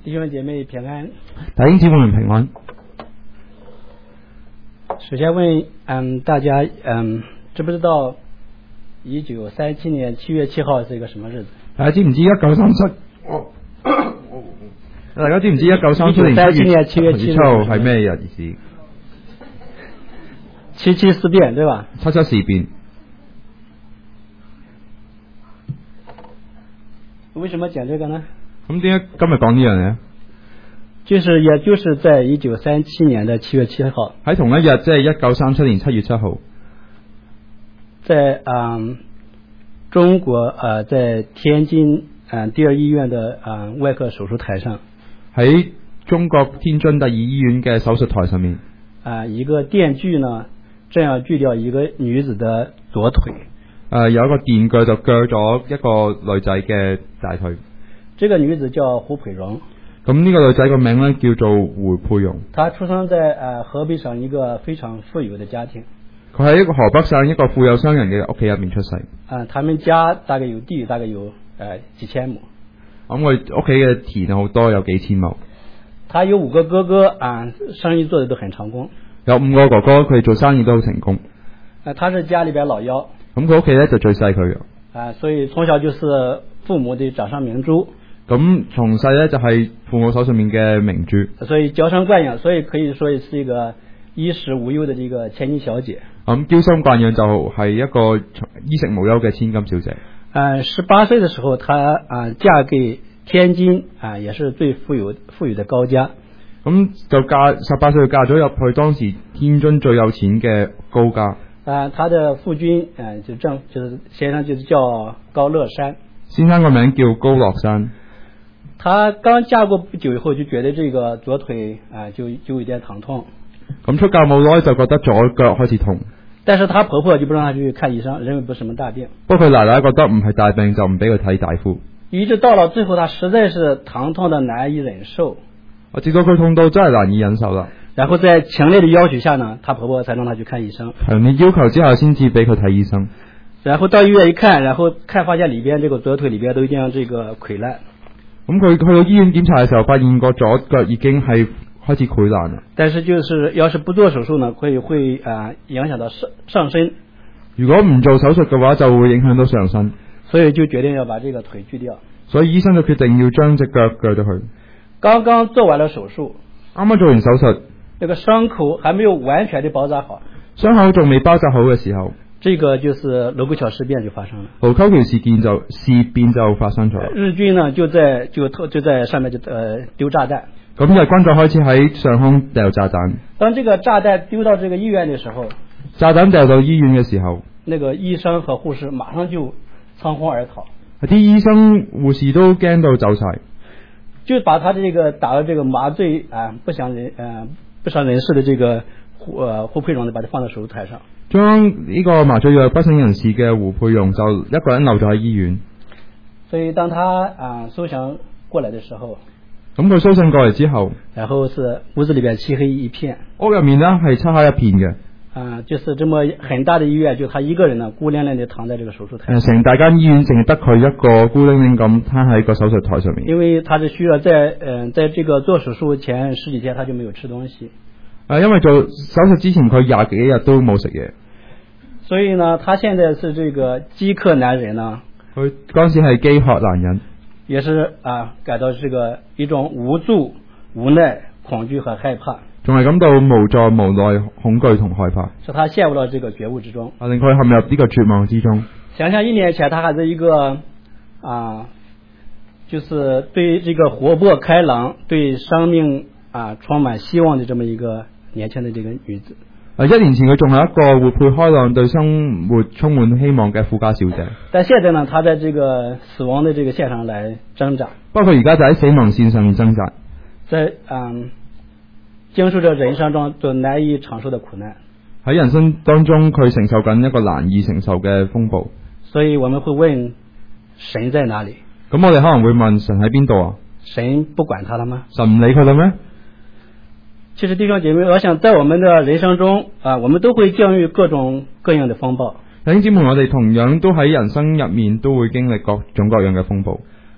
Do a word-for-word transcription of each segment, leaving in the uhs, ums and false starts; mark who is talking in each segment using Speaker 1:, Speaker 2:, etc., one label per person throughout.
Speaker 1: 弟兄姐妹平安。
Speaker 2: 弟兄姊妹們平安。
Speaker 1: 首先問嗯大家嗯知不知道一九三七年七月七號是一個什麼日子？
Speaker 2: 大家知唔知一九三七？大家知唔知一九三七年七月七號係咩日子？
Speaker 1: 七七事變對吧？
Speaker 2: 七七事變。
Speaker 1: 為什麼講這個呢？
Speaker 2: 咁點解今日講呢樣嘢？
Speaker 1: 就是也就是在一九三七年的七月七號，
Speaker 2: 喺同一日，即係一九三七年七月七號，
Speaker 1: 在嗯中國呃在天津嗯第二醫院的嗯外科手術台上，
Speaker 2: 喺中國天津第二醫院嘅手術台上面，
Speaker 1: 啊一個電鋸呢正要鋸掉一個女子的左腿。
Speaker 2: 誒、呃、有一個電鋸就鋸咗一個女仔嘅大腿。
Speaker 1: 這個女子叫胡培榮。
Speaker 2: 咁呢個女仔個名咧叫做胡佩蓉。
Speaker 1: 她出生在誒、呃、河北省一個非常富有的家庭。
Speaker 2: 佢喺一個河北省一個富有商人嘅屋企入面出世。
Speaker 1: 啊，他們家大概有地，大概有誒、呃、幾千畝。
Speaker 2: 咁佢屋企嘅田好多，有幾千畝。
Speaker 1: 他有五個哥哥啊，生意做得都很成功。
Speaker 2: 有五個哥哥，佢哋做生意都好成功。
Speaker 1: 啊，他是家裏邊老幺。
Speaker 2: 咁佢屋企咧就最細佢嘅。
Speaker 1: 啊，所以從小就是父母的掌上明珠。
Speaker 2: 咁從細咧就係父母手上面嘅明珠。所以
Speaker 1: 嬌生慣養，所以可以說是一個衣食無憂的這個千金小姐。
Speaker 2: 咁嬌生慣養就係一個衣食無憂嘅千金小姐。
Speaker 1: 啊，十八歲的時候，她啊嫁給天津啊，也是最富有富有的高家。
Speaker 2: 咁就嫁十八歲就嫁咗入去當時天津最有錢嘅高家。
Speaker 1: 啊，他的夫君啊，就正就是先生就是叫高樂山。先
Speaker 2: 生個名叫高樂山。
Speaker 1: 他剛嫁過不久以後，就覺得這個左腿啊就就有點疼痛。
Speaker 2: 咁出嫁冇耐就覺得左腳開始痛。
Speaker 1: 但是他婆婆就不讓他去看醫生，認為不是什麼大病。
Speaker 2: 不過佢奶奶覺得唔係大病，就唔俾佢睇大夫。
Speaker 1: 一直到了最後，他實在是疼痛的難以忍受。
Speaker 2: 我直到佢痛到真係難以忍受啦。
Speaker 1: 然後在強烈的要求下呢，他婆婆才讓他去看醫生。
Speaker 2: 強烈要求之下先至俾佢睇醫生。
Speaker 1: 然後到醫院一看，然後看發現裏邊這個左腿裏邊都已經這個潰爛。
Speaker 2: 咁佢去到醫院檢查嘅時候，發現個左腳已經係開始潰爛啦。
Speaker 1: 但是就是要是不做手術呢，會會啊、呃、影響到上上身。
Speaker 2: 如果唔做手術嘅話，就會影響到上身。
Speaker 1: 所以就決定要把這個腿鋸掉。
Speaker 2: 所以醫生就決定要將隻腳鋸咗佢。
Speaker 1: 剛剛做完了手術，
Speaker 2: 啱啱做完手術，
Speaker 1: 這個傷口還沒有完全的包紮好。
Speaker 2: 傷口仲未包紮好嘅時候，
Speaker 1: 這個就是盧溝橋事變就發生了。
Speaker 2: 盧溝橋事件就事變就發生咗。
Speaker 1: 日軍呢就在就就在上面就呃丟炸彈。
Speaker 2: 咁日軍就開始喺上空掉炸彈。
Speaker 1: 當這個炸彈丟到這個醫院的時候，
Speaker 2: 炸彈掉到醫院嘅時候，
Speaker 1: 那個醫生和護士馬上就倉皇而逃。
Speaker 2: 啲醫生護士都驚到走晒，
Speaker 1: 就把他這個打了這個麻醉啊不省人呃不省人事的這個胡呃胡佩蓉呢，把他放到手術台上。
Speaker 2: 將呢個麻醉藥不省人事嘅胡佩蓉就一個人留咗喺醫院。
Speaker 1: 所以當他啊蘇醒過來的時候，
Speaker 2: 咁佢蘇醒過嚟之後，
Speaker 1: 然後是屋子裏邊漆黑一片，
Speaker 2: 屋入面呢係漆黑一片嘅。
Speaker 1: 啊，就是這麼很大的醫院，就他一個人呢孤零零地躺在這個手術台上。
Speaker 2: 成大間醫院淨係得佢一個孤零零咁攤喺個手術台上面。
Speaker 1: 因為他是需要在嗯、呃，在這個做手術前十幾天他就沒有吃東西。
Speaker 2: 啊，因為做手術之前佢廿幾日都冇食嘢。
Speaker 1: 所以呢，他現在是這個飢渴難忍呢。
Speaker 2: 佢嗰陣時係飢渴難忍。
Speaker 1: 也是啊，感到這個一種無助、無奈、恐懼和害怕。
Speaker 2: 仲係感到無助、無奈、恐懼同害怕，
Speaker 1: 使他陷入到這個覺悟之中，
Speaker 2: 啊，令佢陷入呢個絕望之中。
Speaker 1: 想想一年前，他還是一個啊，就是對這個活潑開朗、對生命啊充滿希望的這麼一個年輕的這個女子。
Speaker 2: 啊，一年前佢仲係一個活潑開朗、對生活充滿希望嘅富家小姐。
Speaker 1: 但現在呢，她在這個死亡的這個線上來掙扎。
Speaker 2: 不過而家就喺死亡線上面掙扎，
Speaker 1: 在嗯。經受着人生中最難以承受的苦難，
Speaker 2: 喺人生當中佢承受緊一個難以承受嘅風暴。
Speaker 1: 所以我們會問神在哪裡？
Speaker 2: 咁我哋可能會問神喺邊度啊？
Speaker 1: 神不管他了嗎？
Speaker 2: 神唔理佢啦咩？
Speaker 1: 其實弟兄姐妹，我想在我們的人生中啊，我們都會經歷各種各樣的風暴。
Speaker 2: 弟兄姊妹，我哋同樣都喺人生入面都會經歷各種各樣嘅風暴。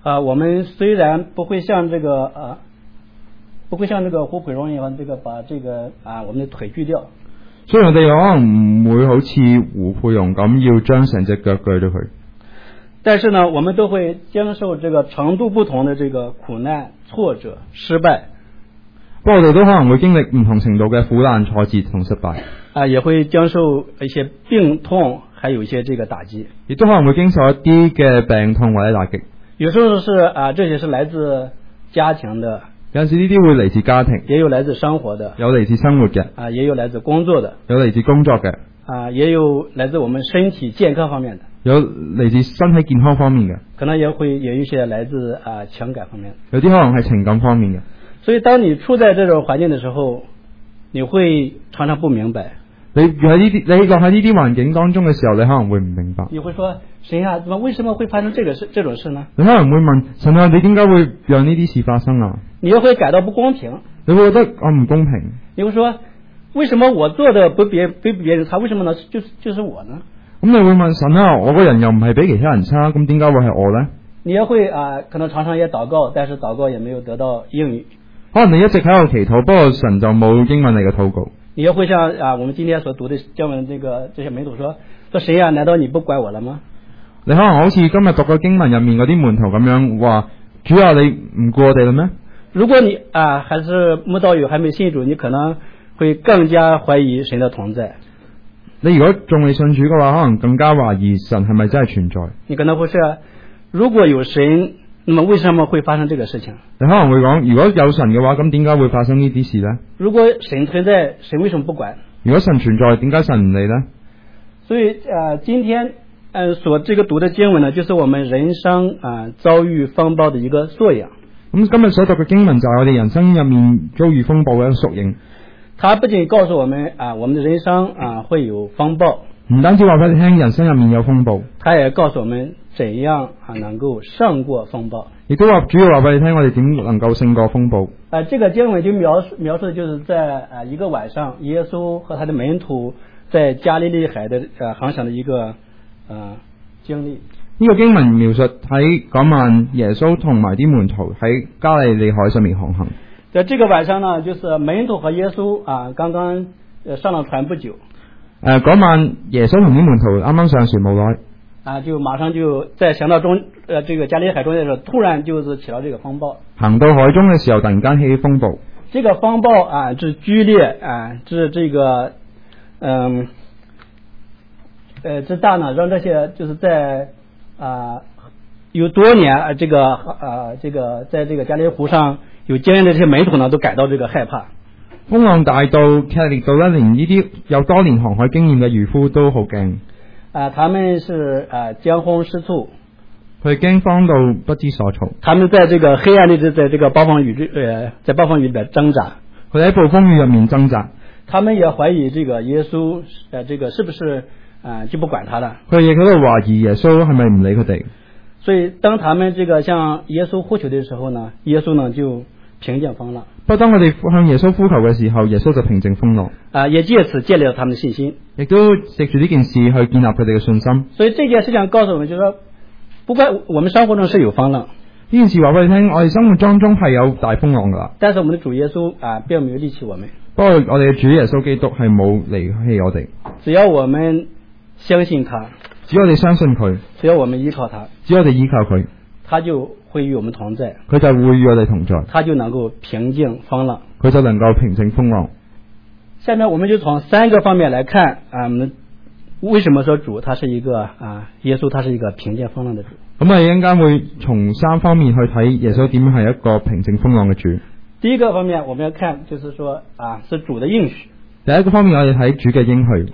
Speaker 1: 啊，我們雖然不會像這個啊，不會像這個胡培榮一樣，這個把這個啊我們的腿鋸掉。
Speaker 2: 所以我哋可能唔會好似胡佩榮咁要將成隻腳鋸咗佢。
Speaker 1: 但是呢，我們都會經受這個程度不同的這個苦難、挫折、失敗。
Speaker 2: 不過我哋都可能會經歷唔同程度嘅苦難、挫折同失敗。
Speaker 1: 啊，也會經受一些病痛，還有一些這個打擊。
Speaker 2: 亦都可能會經受一啲嘅病痛或者打擊。
Speaker 1: 有時候是啊，這些是來自家庭的。
Speaker 2: 有陣時呢啲會嚟自家庭，
Speaker 1: 也有來自生活的，
Speaker 2: 有嚟自生活嘅，
Speaker 1: 啊，也有來自工作的，
Speaker 2: 有嚟自工作嘅，
Speaker 1: 啊，也有來自我們身體健康方面的，
Speaker 2: 有嚟自身體健康方面嘅，
Speaker 1: 可能也會有一些來自啊情感方面的，
Speaker 2: 有啲可能係情感方面嘅。
Speaker 1: 所以當你處在這種環境的時候，你會常常不明白。
Speaker 2: 你喺呢啲你落喺呢啲環境當中嘅時候，你可能會唔明白。
Speaker 1: 你會說神啊，怎麼為什麼會發生這個事這種事呢？
Speaker 2: 你可能會問神啊，你點解會讓呢啲事發生啊？
Speaker 1: 你又會感到不公平。
Speaker 2: 你會覺得我唔公平。
Speaker 1: 你會說，為什麼我做的不別比別人差，為什麼呢？就是就是我呢？
Speaker 2: 咁你會問神啊，我個人又唔係比其他人差，咁點解會係我呢？
Speaker 1: 你也會啊，可能常常也禱告，但是禱告也沒有得到應允。
Speaker 2: 可能你一直喺度祈禱，不過神就冇應允你嘅禱告。
Speaker 1: 你也會像啊，我們今天所讀的經文，這個這些門徒說：說誰啊？難道你不管我了嗎？你
Speaker 2: 可能好似今日讀嘅經文入面嗰啲門徒咁樣話：主啊，你唔顧我哋啦咩？如果你啊還是慕道友，還沒信主，你可能會更加懷疑神的同在。你如果仲未信主嘅話，可能更加懷疑神係咪真係存在。你可能會說：如果有神，那麼為什麼會發生這個事情？你可能會講：如果有神嘅話，咁點解會發生呢啲事呢？如果神存在，神為什麼不管？如果神存在，點解神唔理呢？所以啊、呃，今天呃所這個讀的經文呢，就是我們人生啊、呃、遭遇風暴的一個縮影。咁今日所讀嘅經文就係我哋人生入面遭遇風暴嘅一個縮影。它不僅告訴我們啊、呃，我們的人生啊、呃、會有風暴，唔單止話俾你聽人生入面有風暴，它也告訴我們怎樣啊能夠勝過風暴。亦都話主要話俾你聽，我哋點能夠勝過風暴。啊、呃，這個經文就描述描述的就是在啊、呃、一個晚上，耶穌和他的門徒在加利利海的呃航行的一個呃經歷。呢個經文描述喺嗰晚耶穌同埋啲門徒喺加利利海上面航行。在這個晚上呢，就是門徒和耶穌啊剛剛上了船不久。誒，嗰晚耶穌同啲門徒啱啱上船冇耐，啊就馬上就在行到中呃這個加利利海中間的時候，突然就是起到這個風暴。行到海中嘅時候，突然間起風暴。這個風暴啊，之劇烈啊，之這個嗯呃之大呢，讓這些就是在啊有多年啊這個啊這個在這個加利利湖上有經驗的這些門徒呢，都感到這個害怕。風浪大到劇烈到咧，連呢啲有多年航海經驗嘅漁夫都好驚。啊，他們是啊驚慌失措，佢驚慌到不知所措。他們在這個黑暗裏，在這個暴風雨呃，在暴風雨裏邊掙扎。佢喺暴風雨入面掙扎。他們也懷疑這個耶穌，呃，這個是不是啊就不管他了？佢亦喺度懷疑耶穌係咪唔理佢哋？所以當他們這個向耶穌呼求的時候呢，耶穌呢就平靜風浪。不過當我哋向耶穌呼求嘅時候，耶穌就平靜風浪。啊，也借此建立了他們的信心，亦都藉住呢件事去建立佢哋嘅信心。所以這件事情告訴我們，就是說，不過我們生活中是有風浪。呢件事話俾你聽，我哋生活當中係有大風浪噶。但是我們的主耶穌啊，並沒有離棄我們。不過我哋嘅主耶穌基督係冇離棄我哋。只要我們相信他，只要我哋相信佢，只要我們依靠他，只要我哋依靠佢，他就會與我們同在，佢就會與我哋同在，他就能夠平靜風浪，佢就能夠平靜風浪。下面我們就從三個方面來看啊，為什麼說主他是一個啊，耶穌他是一個平靜風浪的主。咁我哋一陣間會從三方面去睇耶穌點樣係一個平靜風浪嘅主。第一個方面我們要看，就是說啊，是主的應許。第一個方面我哋睇主嘅應許。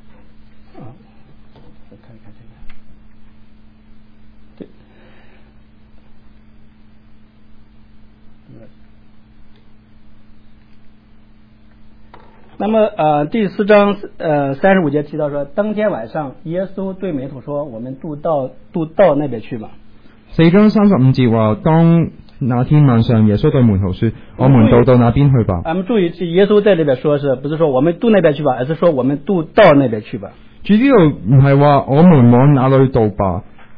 Speaker 2: 那麼呃第四章呃三十五節提到說，當天晚上耶穌對門徒說，我們渡到渡到那邊去吧。四章三十五節話，當那天晚上耶穌對門徒說，我們渡到那邊去吧。我們注意，耶穌在這邊說，是不是說我們渡那邊去吧，而是說我們渡到那邊去吧。主呢度唔係話我們往哪裏渡吧，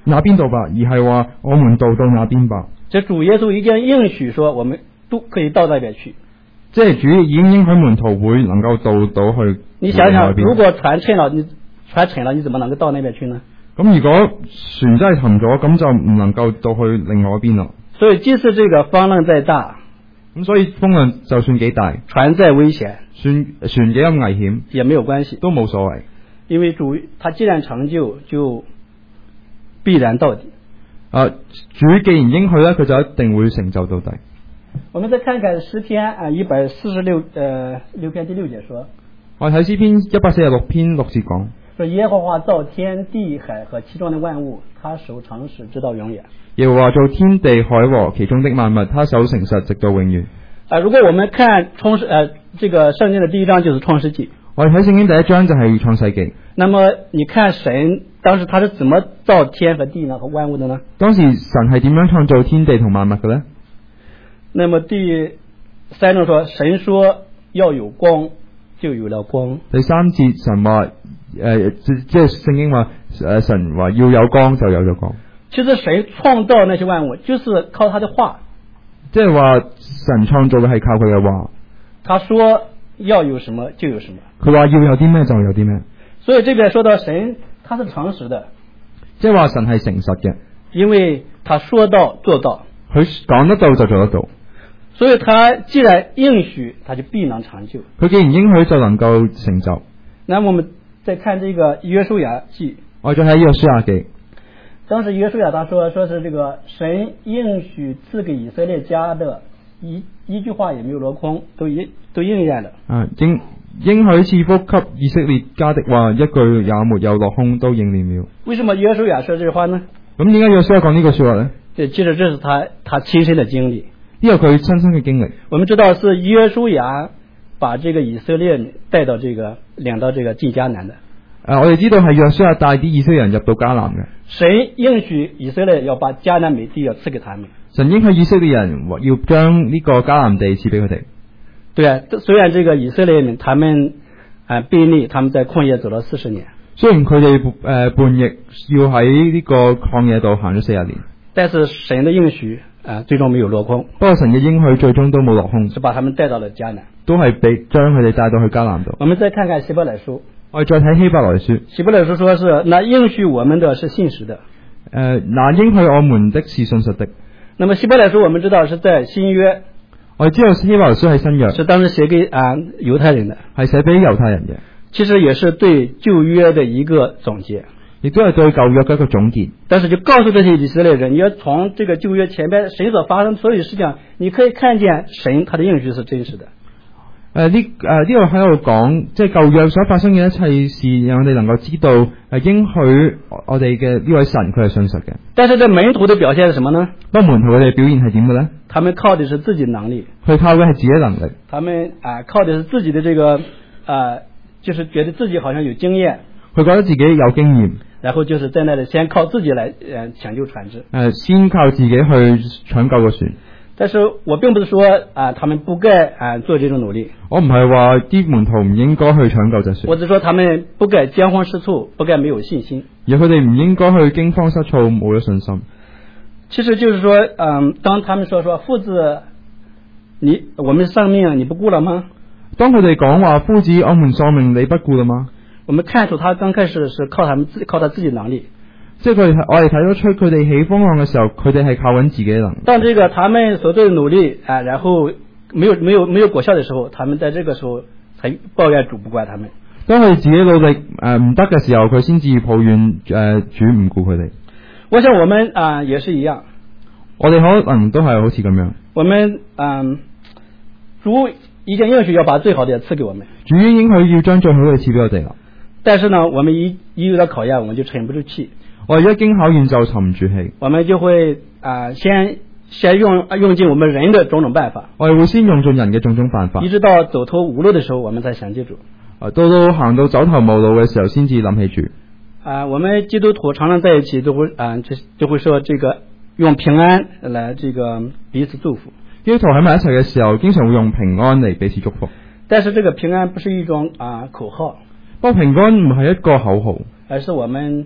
Speaker 2: 那邊度吧，而係話我們渡到那邊吧。
Speaker 1: 這主耶穌已經應許說，我們都可以到那邊去。
Speaker 2: 即係主已經應許門徒會能夠渡到去。
Speaker 1: 你想想，如果船沉了，你船沉了，你怎麼能夠到那邊去呢？
Speaker 2: 咁如果船真係沉咗，咁就唔能夠到去另外一邊啦。所以
Speaker 1: 即使這個風浪再大，
Speaker 2: 咁所以風浪就算幾大，
Speaker 1: 船再危險，
Speaker 2: 船船幾咁危險，
Speaker 1: 也沒有關係，
Speaker 2: 都冇所謂。
Speaker 1: 因為主他既然成就，就必然到底。
Speaker 2: 啊，主既然應許咧，佢就一定會成就到底。
Speaker 1: 我們再看看詩篇啊一百四十六呃六篇第六節說，
Speaker 2: 我睇詩篇一百四十六篇六節講。
Speaker 1: 說耶和華造天地海和其中的萬物，他守誠實直到永遠。
Speaker 2: 耶和華造天地海和其中的萬物，他守誠實直到永遠。
Speaker 1: 啊，如果我們看創世呃這個聖經的第一章就是創世紀。
Speaker 2: 我哋睇聖經第一章就係創世紀。
Speaker 1: 那麼你看神當時他是怎麼造天和地呢和萬物的呢？
Speaker 2: 當時神係點樣創造天地同萬物嘅呢？
Speaker 1: 那麼第三章說，神說要有光，就有了光。
Speaker 2: 第三節神話。誒、呃，即即係聖經話，誒、呃、神話要有光就有咗光。
Speaker 1: 其實神創造那些萬物，就是靠他的話。
Speaker 2: 即係話神創造嘅係靠佢嘅話。
Speaker 1: 他說要有什麼就有什麼。
Speaker 2: 佢話要有啲咩就有啲咩。
Speaker 1: 所以這邊說到神，他是誠實的。
Speaker 2: 即係話神係誠實嘅，
Speaker 1: 因為他說到做到。
Speaker 2: 佢講得到就做得到。
Speaker 1: 所以他既然應許，他就必能成就。
Speaker 2: 佢既然應許就能夠成就。
Speaker 1: 那麼我們再看這個約書亞記，
Speaker 2: 我再睇約書亞記。
Speaker 1: 當時約書亞他說，說是這個神應許賜給以色列家的一一句話也沒有落空，都應都應驗了。啊，
Speaker 2: 應應許賜福給以色列家的話，一句也沒有落空，都應驗了。
Speaker 1: 為什麼約書亞說這句話呢？
Speaker 2: 咁點解約書亞講呢句說話呢？
Speaker 1: 對，其實這是他他親身的經歷，
Speaker 2: 呢個佢親身嘅經歷。
Speaker 1: 我們知道是約書亞把這個以色列帶到這個領到這個進迦南的。
Speaker 2: 誒、啊，我哋知道係約書亞帶啲以色列人入到迦南嘅。
Speaker 1: 神應許以色列要把迦南美地要賜給他們。
Speaker 2: 神應許以色列人要將呢個迦南地賜俾佢哋。
Speaker 1: 對啊，雖然這個以色列人他們啊悖逆，他們在曠野走了四十年。雖然佢哋誒叛逆，要喺呢個曠野度行咗四十年，但是神的應許啊最終沒有落空。
Speaker 2: 不過神嘅應許最終都冇落空，
Speaker 1: 是把他們帶到了迦南，
Speaker 2: 都係俾將佢哋帶到去迦南度。
Speaker 1: 我們再看看希伯來書。
Speaker 2: 我哋再睇希伯來書。
Speaker 1: 希伯來書說是那應許我們的是信實的。誒、
Speaker 2: 呃，那應許我們的是信實的。
Speaker 1: 那麼希伯來書我們知道是在新約。
Speaker 2: 我哋知道希伯來書係新約，
Speaker 1: 是當時寫給啊猶太人的，
Speaker 2: 係寫俾猶太人嘅。
Speaker 1: 其實也是對舊約的一個總結，
Speaker 2: 亦都係對舊約嘅一個總結。
Speaker 1: 但是就告訴這些以色列人，你要從這個舊約前邊神所發生所有事情，你可以看見神他的應許是真實的。
Speaker 2: 誒呢誒呢度喺度講，即係舊約所發生嘅一切事，讓我哋能夠知道誒應許我哋嘅呢位神佢係信實嘅。
Speaker 1: 但是這門徒的表現係什麼呢？
Speaker 2: 不過門徒佢哋表現係點嘅咧？
Speaker 1: 他們靠的是自己能力，
Speaker 2: 佢靠嘅係自己能力。他
Speaker 1: 們啊、呃、靠的是自己的這個啊、呃，就是覺得自己好像有經驗，
Speaker 2: 佢覺得自己有經驗，
Speaker 1: 然後就是在那裡先靠自己來誒搶救船隻。誒、
Speaker 2: 呃，先靠自己去搶救個船。
Speaker 1: 但是我並不是說啊、呃，他們不該啊、呃、做這種努力。
Speaker 2: 我唔係話啲門徒唔應該去搶救隻船。
Speaker 1: 我只說他們不該驚慌失措，不該沒有信心。
Speaker 2: 而佢哋唔應該去驚慌失措，冇咗信心。
Speaker 1: 其實就是說，嗯，當他們說說父子，你我們喪命你不顧了嗎？
Speaker 2: 當佢哋講話夫子，我們喪命你不顧了嗎？
Speaker 1: 我們看出他剛開始是靠他們自靠他自己能力。
Speaker 2: 即係佢哋，我哋睇得出佢哋起風浪嘅時候，佢哋係靠緊自己嘅能力。
Speaker 1: 當這個他們所做的努力啊，然後沒有沒有沒有果效的時候，他們在這個時候才抱怨主不怪他們。
Speaker 2: 當佢哋自己努力誒唔得嘅時候，佢先至抱怨誒、呃、主唔顧佢哋。我
Speaker 1: 想我們啊、呃、也是一樣，
Speaker 2: 我哋可能都係好似咁樣。
Speaker 1: 我們嗯，主已經應許要把最好的也賜給我們，
Speaker 2: 主已經應許要將最好嘅賜俾我哋啦。
Speaker 1: 但是呢，我們一一遇到考驗，我們就沉不住氣。
Speaker 2: 我一經考驗就沉唔住氣，
Speaker 1: 我們就會啊、呃、先先用用盡我們人的種種辦法，
Speaker 2: 我哋會先用盡人嘅種種辦法，
Speaker 1: 一直到走投無路的時候，我們才想起主。
Speaker 2: 啊，到到行到走投無路嘅時候，先至諗起主。
Speaker 1: 啊，我們基督徒常常在一起都會啊，就就會說這個用平安來這個彼此祝福。
Speaker 2: 基督徒喺埋一齊嘅時候，經常會用平安嚟彼此祝福。
Speaker 1: 但是這個平安不是一種啊口號，
Speaker 2: 不過平安唔係一個口號，
Speaker 1: 而是我們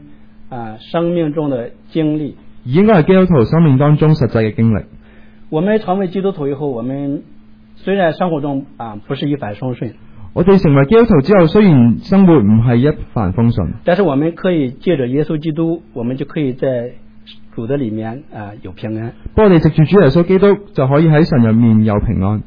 Speaker 1: 啊生命中的经歷，
Speaker 2: 應該係基督徒生命當中實際嘅經歷。
Speaker 1: 我們成為基督徒以後，我們雖然生活中啊不是一帆風順，
Speaker 2: 我哋成為基督徒之後，雖然生活唔係一帆風順，
Speaker 1: 但是我們可以借着耶穌基督，我們就可以在主的裡面啊有平安。
Speaker 2: 不過我哋藉住主耶穌基督就可以喺神入面有平安。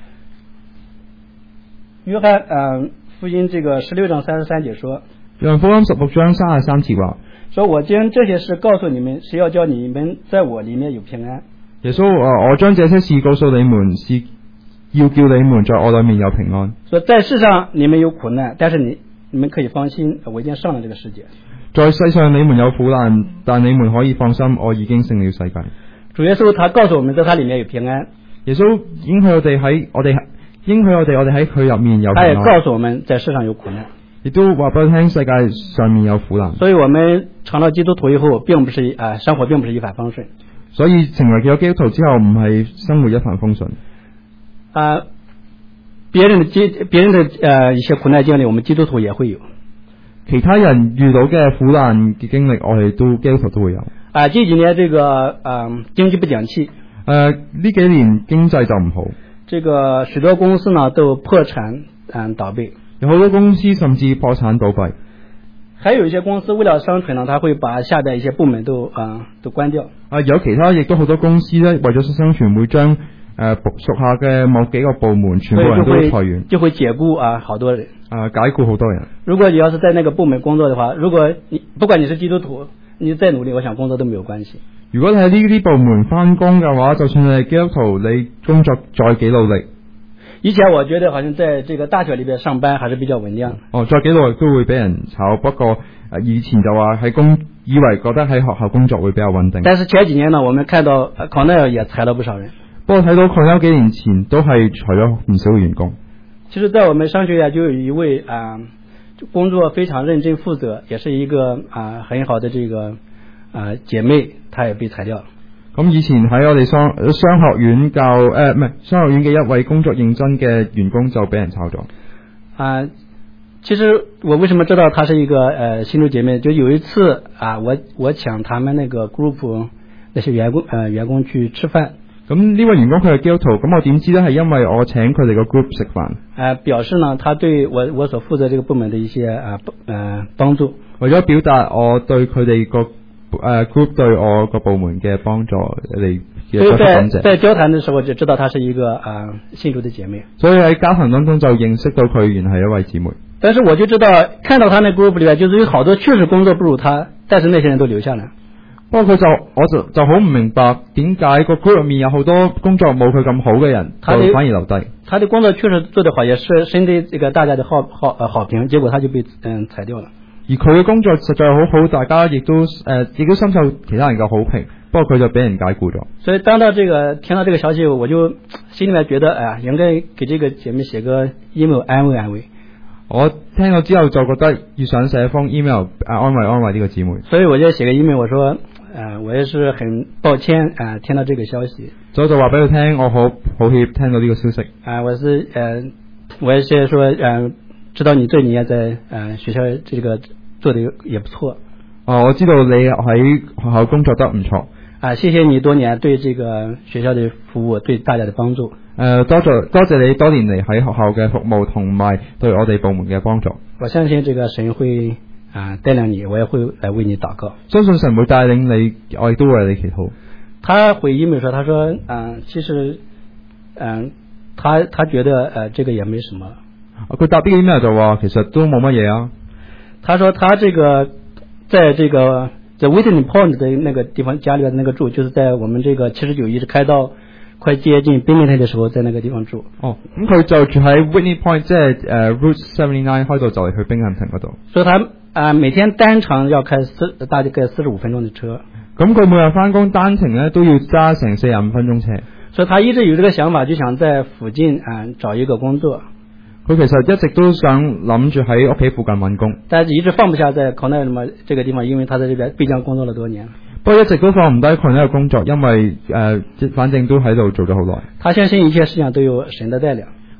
Speaker 1: 約翰嗯福音這個十六章三十三節說，
Speaker 2: 約翰福音十六章三十三節話，
Speaker 1: 說我將這些事告訴你們，是要叫你們在我裡面有平安。
Speaker 2: 耶穌話：我將這些事告訴你們，是要叫你們在我裡面有平安。
Speaker 1: 所以在世上你們有苦難，但是你你們可以放心，我已經勝了這個世界。
Speaker 2: 在世上你們有苦難，但你們可以放心，我已經勝了世界。
Speaker 1: 主耶穌他告訴我們，在他裡面有平安。
Speaker 2: 耶穌應許我哋喺我哋應許我哋我哋喺佢入面有平安。
Speaker 1: 他也告訴我們在世上有苦難，
Speaker 2: 亦都話俾我聽世界上面有苦難。
Speaker 1: 所以我們成了基督徒以後，並不是啊、呃、生活並不是一帆風順。
Speaker 2: 所以成為咗基督徒之後，唔係生活一帆風順。
Speaker 1: 啊、呃，別人的經別人的呃一些苦難經歷，我們基督徒也會有。
Speaker 2: 其他人遇到嘅苦難嘅經歷，我哋都基督徒都會有。啊、
Speaker 1: 呃，這幾年這個呃經濟不景氣。
Speaker 2: 呃，呢幾年經濟就唔好。
Speaker 1: 這個許多公司呢都破產嗯、呃、倒閉。
Speaker 2: 有好多公司甚至破產倒閉。
Speaker 1: 還有一些公司為了生存呢，他會把下邊一些部門都啊、呃、都關掉。
Speaker 2: 啊，有其他亦都好多公司咧，為咗生存會將誒屬下嘅某幾個部門全部人都裁員，
Speaker 1: 就會解僱啊好多人。
Speaker 2: 啊，解僱好多人。
Speaker 1: 如果你要是在那個部門工作的話，如果你不管你是基督徒，你再努力，我想工作都沒有關係。
Speaker 2: 如果你喺呢啲部門翻工嘅話，就算你係基督徒，你工作再幾努力。
Speaker 1: 以前我覺得好像在這個大學裏邊上班還是比較穩定。
Speaker 2: 哦，再幾努力都會俾人炒，不過以前就話喺工，以為覺得喺學校工作會比較穩定。
Speaker 1: 但是前幾年呢，我們看到 Cornell 也裁了不少人。
Speaker 2: 不過睇到 Cornell 幾年前都係裁咗唔少員工。
Speaker 1: 其實，在我們商學院就有一位啊，工作非常認真負責，也是一個啊很好的這個啊姐妹，她也被裁掉了。
Speaker 2: 咁以前喺我哋商商學院教誒唔係商學院嘅一位工作認真嘅員工就俾人炒咗。
Speaker 1: 啊，其實我為什麼知道她是一個呃新竹姐妹？就有一次啊，我我請他們那個 group 那些員工呃員工去吃飯。
Speaker 2: 咁呢位員工佢係基督徒，咁我點知咧？係因為我請佢哋個 group 食飯。
Speaker 1: 呃，表示呢，他對我我所負責這個部門的一些啊呃幫助。
Speaker 2: 為咗表達我對佢哋個誒 group 對我個部門嘅幫助，你嘅多謝感謝。
Speaker 1: 在在交談的時候就知道她是一個啊信主的姐妹。
Speaker 2: 所以喺交談當中就認識到佢原來係一位姊妹。
Speaker 1: 但是我就知道，看到他那 group 裏面，就是有好多確實工作不如他，但是那些人都留下來。
Speaker 2: 不過佢就我就就好唔明白點解個 group 入面有好多工作冇佢咁好嘅人，他就反而留低。
Speaker 1: 他的工作確實做得好，也是深得這個大家的好好呃好評，結果他就被嗯裁掉了。
Speaker 2: 而佢嘅工作實在好好，大家亦都誒亦都深受其他人嘅好評，不過佢就俾人解僱咗。
Speaker 1: 所以當到這個聽到這個消息，我就心裡面覺得，哎呀，應該給這個姐妹寫個 email 安慰安慰。
Speaker 2: 我聽到之後就覺得要想寫一封 email 安慰安慰呢個姊妹。
Speaker 1: 所以我就寫個 email，我說，呃，我也是很抱歉啊、呃，聽到這個消息。
Speaker 2: 所以就話俾佢聽，我好抱歉聽到呢個消息。
Speaker 1: 啊、呃，我是呃，我也是說，呃，知道你對你也在呃學校這個做得也不錯。
Speaker 2: 哦，我知道你喺學校工作得唔錯。
Speaker 1: 啊，謝謝你多年對這個學校的服務，對大家的幫助。
Speaker 2: 誒，多謝多謝你多年嚟喺學校嘅服務同埋對我哋部門嘅幫助。
Speaker 1: 我相信這個神會啊帶領你，我也會來為你禱告。
Speaker 2: 相信神會帶領你，我亦都會為你祈禱。
Speaker 1: 他回 email 說，他說，嗯，其實，嗯，他他覺得，呃，這個也沒什麼。
Speaker 2: 佢答呢個 email 就話，其實都冇乜嘢啊。
Speaker 1: 他說他這個，在這個在 Whitney Point 的那個地方家裏的那個住，就是在我們這個七十九一直開到快接近 Binghamton 的時候，在那個地方住。哦，
Speaker 2: 咁佢就住喺 Whitney Point，即係誒 Route seventy nine 開到就嚟去 Binghamton 嗰度。
Speaker 1: 所以他啊、呃、每天單程要開四大概四十五分鐘的車。
Speaker 2: 咁佢每日翻工單程咧都要揸成四十五分鐘車。
Speaker 1: 所以他一直有這個想法，就想在附近啊、呃、找一個工作。
Speaker 2: 佢其實一直都想諗住喺屋企附近揾工，
Speaker 1: 但係一直放不下在 Cornell 嘛這個地方，因為他在這邊畢竟工作了多年。
Speaker 2: 不過一直都放唔低 Cornell 嘅工作，因為誒、呃，反正都喺度做咗好耐。
Speaker 1: 他相信一切事情都有神的帶領。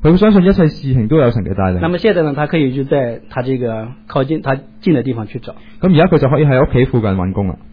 Speaker 2: 佢相信一切事情都有神嘅帶領。那麼現在呢，他可以就在他這個靠近他近的地方去找。咁而家佢就可以喺屋企附近揾工啦。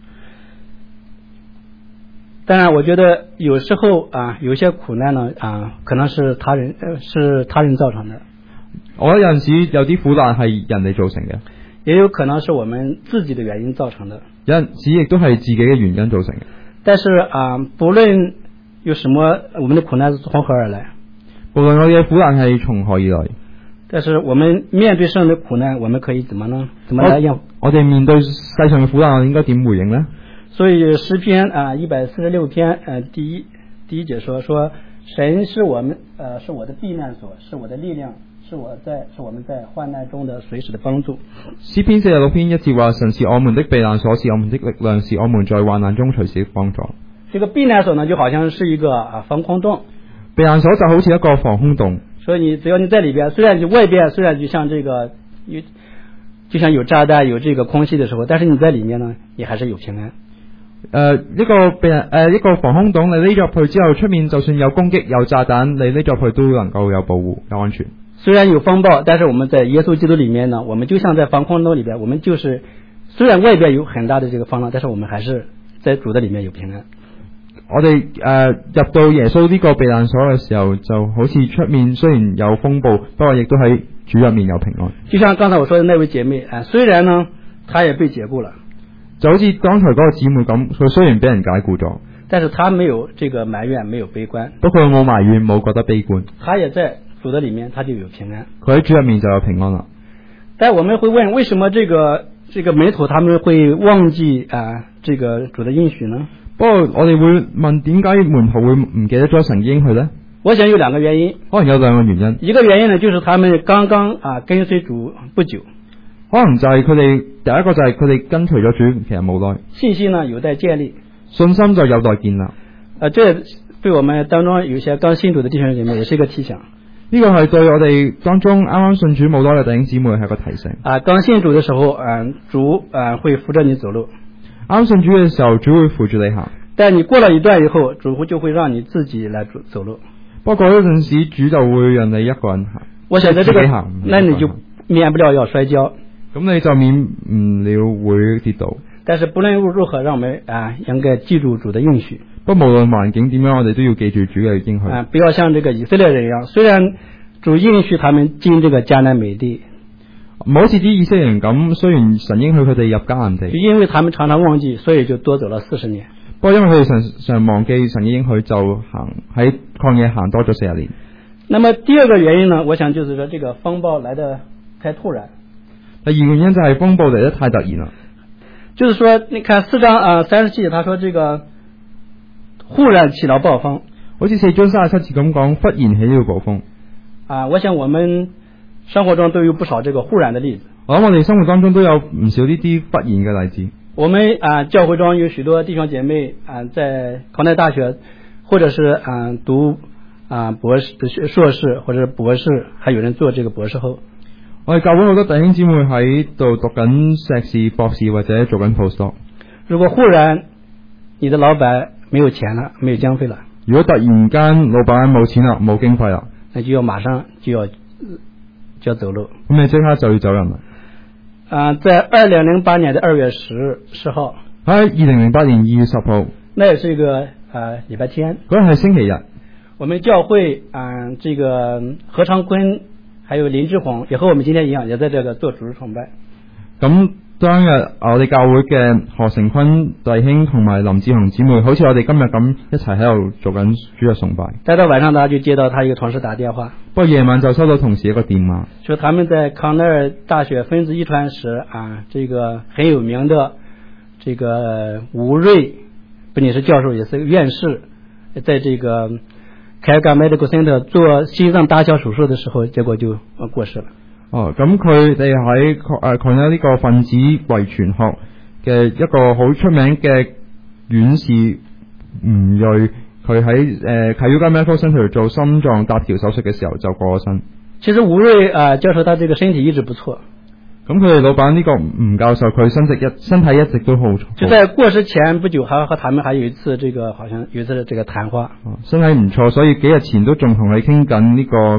Speaker 2: 當然，我覺得有時候啊，有些苦難呢啊，可能是他人呃是他人造成的。我覺得有陣時有啲苦難係人哋造成嘅，也有可能是我們自己的原因造成的。有陣時亦都係自己嘅原因造成嘅。但是啊，不論有什麼，我們的苦難是從何而來？無論我哋嘅苦難係從何而來，但是我們面對世上的苦難，我們可以怎麼呢？怎麼來應？我哋面對世上嘅苦難，我應該點回應呢？所以詩篇啊一百四十六篇呃第一第一節說說神是我們呃是我的避難所，是我的力量，是我在是我們在患難中的隨時的幫助。詩篇四十六篇一節話，神是我們的避難所，是我們的力量，是我們在患難中隨時的幫助。這個避難所呢，就好像是一個啊防空洞。避難所就好似一個防空洞，所以你只要你在裏邊，雖然你外邊雖然就像這個有就像有炸彈有這個空隙的時候，但是你在裏面呢，你還是有平安。誒、呃，一個避誒、呃、一個防空洞，你匿入去之後，出面就算有攻擊有炸彈，你匿入去都能夠有保護有安全。雖然有風暴，但是我們在耶穌基督裏面呢，我們就像在防空洞裏邊，我們就是雖然外邊有很大的這個風浪，但是我們還是在主的裏面有平安。我哋誒、呃、入到耶穌呢個避難所嘅時候，就好似出面雖然有風暴，不過亦都喺主入面有平安。就像剛才我說的那位姐妹，誒雖然呢，她也被解雇了，就好似剛才嗰個姊妹咁，佢雖然俾人解雇咗，但是她沒有這個埋怨，沒有悲觀。不過冇埋怨，冇覺得悲觀。她也在主的裡面，她就有平安。佢喺主入面就有平安啦。但我們會問，為什麼這個這個門徒他們會忘記啊、呃、這個主的應許呢？不過我哋會問，點解門徒會唔記得咗神應許呢？我想有兩個原因，可能有兩個原因。一個原因呢，就是他們剛剛啊跟隨主不久，可能就係佢哋第一個就係佢哋跟隨咗主，其實冇耐。信心呢有待建立，信心就有待建立。啊，這對我們當中有些剛信主的弟兄姐妹也是一個提醒。呢個係對我哋當中啱啱信主冇耐嘅弟兄姊妹係個提醒。啊，剛信主嘅時候，啊主啊會扶着你走路。啱信主嘅時候，主會扶住你行。但你過了一段以後，主就會讓你自己來走路。不過嗰陣時，主就會讓你一個人行。我想在這個，那你就免不了要摔跤。咁你就免唔了會跌倒。但是不論如何，讓我們啊應該記住主的應許。不過無論環境點樣，我哋都要記住主嘅應許。啊，不要像這個以色列人一樣，雖然主應許他們進這個迦南美地。唔好似啲以色列人咁，雖然神應許佢哋入迦南地，因為他們常常忘記，所以就多走了四十年。不過因為佢哋常常忘記神應許，就行喺曠野行多咗四十年。那麼第二個原因呢，我想就是說，這個風暴來得太突然。第二個原因就係風暴嚟得太突然啦。就是說，你看四章啊三十七節，他說這個忽然起了暴風，好似四章三十七節咁講，忽然起了暴風。啊，我想我們生活中都有不少這個忽然的例子。我諗我哋生活當中都有唔少呢啲忽然嘅例子。我們啊教會中有許多弟兄姐妹啊在康奈大學，或者是啊讀啊博士、碩士或者博士，還有人做這個博士後。我哋教會好多弟兄姊妹喺度讀緊碩士、博士或者做緊 postdoc。如果忽然你的老闆沒有錢了，沒有經費了，如果突然間老闆冇錢啦，冇經費啦，那就要馬上就要。就要走路，咁你即刻就要走人啦。啊，在二零零八年的二月十十號，喺二零零八年二月十號，那也是一個啊禮拜天，嗰日係星期日。我們教會啊，這個何長坤還有林志宏也和我們今天一樣，也在這個做主日崇拜。咁當日我哋教會嘅何成坤弟兄同埋林志宏姊妹，好似我哋今日咁一齊喺度做緊主日崇拜。待到晚上，大家就接到他一個同事打電話。不過夜晚就收到同事一個電話，說他們在康奈爾大學分子遺傳室啊，這個很有名的這個吳瑞，不僅是教授，也是院士，在這個凱爾 Medical Center 做心臟搭橋手術的時候，結果就過世了。哦，咁佢哋喺誒康奈爾呢個分子遺傳學嘅一個好出名嘅院士吳瑞。佢喺誒凱爾 Medical Center 做心臟搭橋手術嘅時候就過咗身。其實吳瑞啊、呃、教授，他這個身體一直不錯。咁佢哋老闆呢個吳教授，佢身體一身體一直都好。就在過世前不久，還和他們還有一次這個，好像有一次這個談話。哦，身體唔錯，所以幾日前都仲同佢傾緊呢個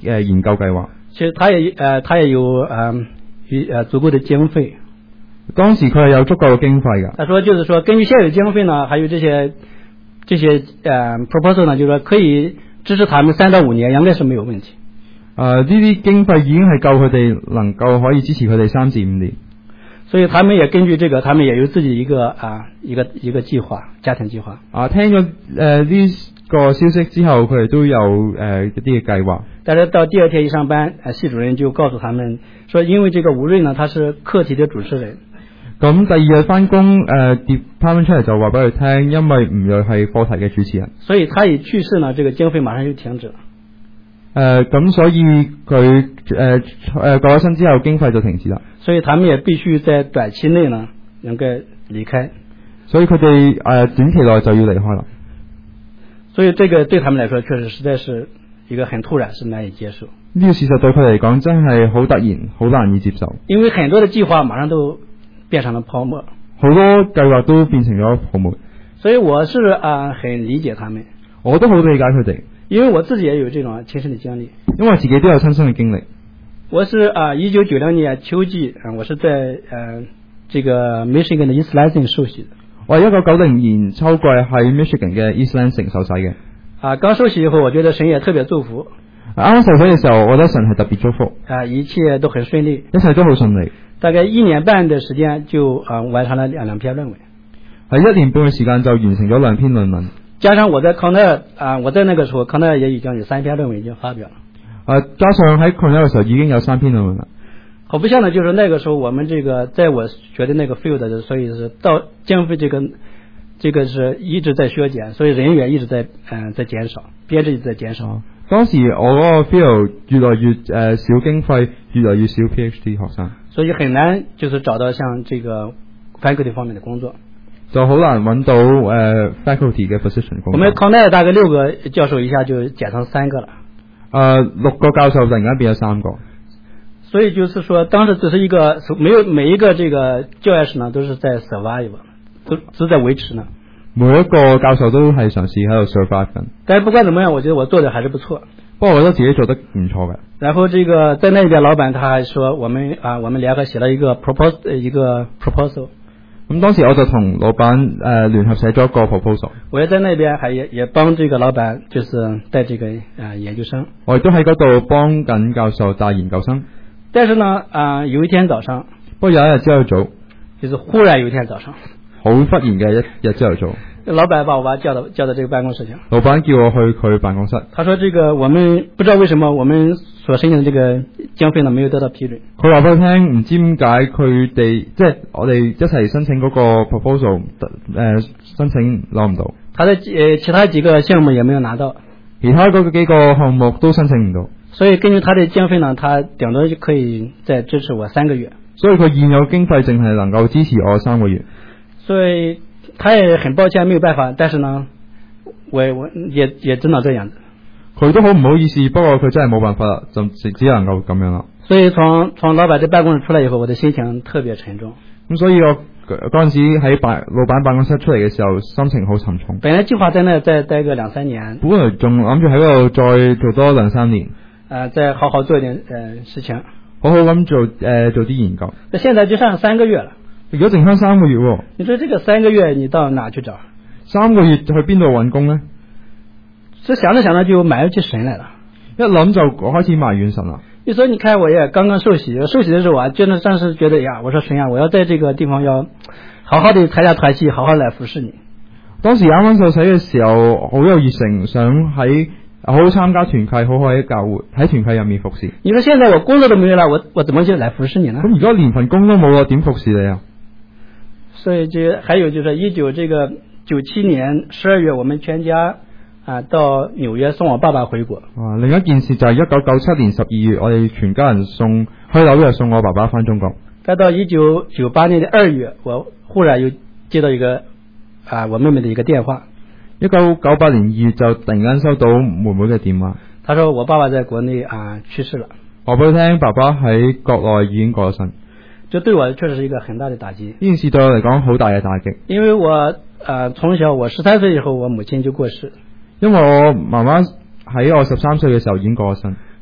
Speaker 2: 誒研究計劃。其實他也誒，他也有誒誒足夠的經費。當時佢係有足夠嘅經費㗎。他說就是說根據現有經費呢，還有這些這些誒、呃、proposal 呢，就是說可以支持他們三到五年，應該是沒有問題。誒呢啲經費已經係夠佢哋能夠可以支持佢哋三至五年。所以他們也根據這個，他們也有自己一個啊一個一個計劃，家庭計劃。啊，聽咗誒呢個消息之後，佢哋都有誒、呃、一啲嘅計劃。但是到第二天一上班，誒系主任就告訴他們說，因為這個吳瑞呢，他是課題的主持人。咁第二日翻工，誒 department 出嚟就話俾佢聽，因為吳瑞係課題嘅主持人。所以他一去世呢，這個經費馬上就停止了。誒咁、呃、所以佢誒誒過咗身之後，經費就停止啦。所以他們也必須在短期內呢，能夠離開。所以佢哋誒短期內就要離開啦。所以這個對他們來說，確實實在是一個很突然，是難以接受。呢個事實對佢哋嚟講真係好突然，好難以接受。因為很多的計劃馬上都變成了泡沫，好多計劃都變成咗泡沫。所以我是啊、呃、很理解他們，我都好理解佢哋。因為我自己也有這種親身的經歷，因為我自己都有親身的經歷。我是啊，一九九零年秋季啊，我是在呃這個 Michigan 的 East Lansing 受洗的。我一九九零年秋季喺 Michigan 嘅 East Lansing 受洗嘅。啊，剛受洗以後，我覺得神也特別祝福。啱啱受洗嘅時候，我覺得神係特別祝福。啊，一切都很順利，一切都好順利。大概一年半的時間就啊完成了兩兩篇論文。喺一年半嘅時間就完成咗兩篇論文。加上我在康奈爾啊，我在那個時候康奈爾也已經有三篇論文已經發表了。啊，加上喺康奈爾嘅時候已經有三篇論文了。好不像呢，就是那個時候我們這個在我學的那個 field， 所以是到經費這個這個是一直在削減，所以人員一直在嗯、呃、在減少，編制一直在減少。啊、當時我嗰個 field 越來越誒、呃、少經費，越來越少 PhD 學生，所以很難就是找到像這個 faculty 方面的工作。就好難揾到誒、呃、faculty 嘅 position 工作。我們康奈爾大概六個教授一下就減成三個了。誒、呃，六個教授突然間變咗三個。所以就是說，當時只是一個沒有每一個這個教研室呢，都是在 survive， 都都在維持呢。每一個教授都係嘗試喺度 survive 緊。但是不管怎麼樣，我覺得我做的還是不錯。不過我覺得自己做得唔錯嘅。然後這個在那邊老闆他還說，我們啊，我們聯合寫了一個 propos 一個 proposal。咁當時我就同老闆誒、呃、聯合寫咗一個 proposal。我也在那邊還也也幫這個老闆，就是帶這個誒、呃、研究生。我亦都喺嗰度幫緊教授帶研究生。但是呢，啊、呃、有一天早上，不過有一日朝頭早，就是忽然有一天早上，好忽然嘅一日朝頭早，老闆把我爸叫到叫到這個辦公室去。老闆叫我去佢辦公室。他說：這個我們不知道為什麼我們所申請的這個經費呢沒有得到批准。佢話俾我聽，唔知點解佢哋即係我哋一齊申請嗰個 proposal，誒、呃、申請攞唔到。他的誒其他幾個項目也沒有拿到，其他嗰幾個項目都申請唔到。所以根據他的經費呢，他頂多就可以再支持我三個月。所以佢現有經費淨係能夠支持我三個月。所以他也很抱歉，沒有辦法。但是呢，我我也也只能這樣子。佢都好唔好意思，不過佢真係冇辦法啦，就只只能夠咁樣啦。所以從從老闆的辦公室出來以後，我的心情特別沉重。咁所以我嗰陣時喺辦老闆辦公室出嚟嘅時候，心情好沉重。本來計劃在那再待個兩三年，本來仲諗住喺嗰度再做多兩三年。呃，再好好做一點呃事情，好好咁做呃做啲研究。那現在就剩三個月了，如果剩翻三個月喎，你說這個三個月你到哪去找？三個月去邊度揾工呢？所以想着想着就埋怨起神來了，一諗就開始埋怨神了。你說你看我也剛剛受洗，受洗的時候啊，真的當時覺得呀，我說神啊，我要在這個地方要好好的參加團契，好好來服侍你。當時啱啱受洗嘅時候，好有熱誠，想喺好好參加團契，好好喺教會喺團契入面服侍。你說現在我工作都沒有了，我我怎麼就來服侍你呢？咁而家連份工都冇啦，點服侍你啊？所以這還有就是一九這個九七年十二月，我們全家啊到紐約送我爸爸回國。啊，另一件事就係一九九七年十二月，我哋全家人送去紐約送我爸爸返中國。再到一九九八年的二月，我忽然又接到一個啊我妹妹的一個電話。一九九八年二月就突然間收到妹妹嘅電話，他說我爸爸在國內啊去世了。話俾佢聽，爸爸喺國內已經過咗身。這對我確實是一個很大的打擊。呢件事對我嚟講好大嘅打擊，因為我呃從小我十三歲以後我母親就過世。因為我媽媽喺我十三歲嘅時候已經過咗身。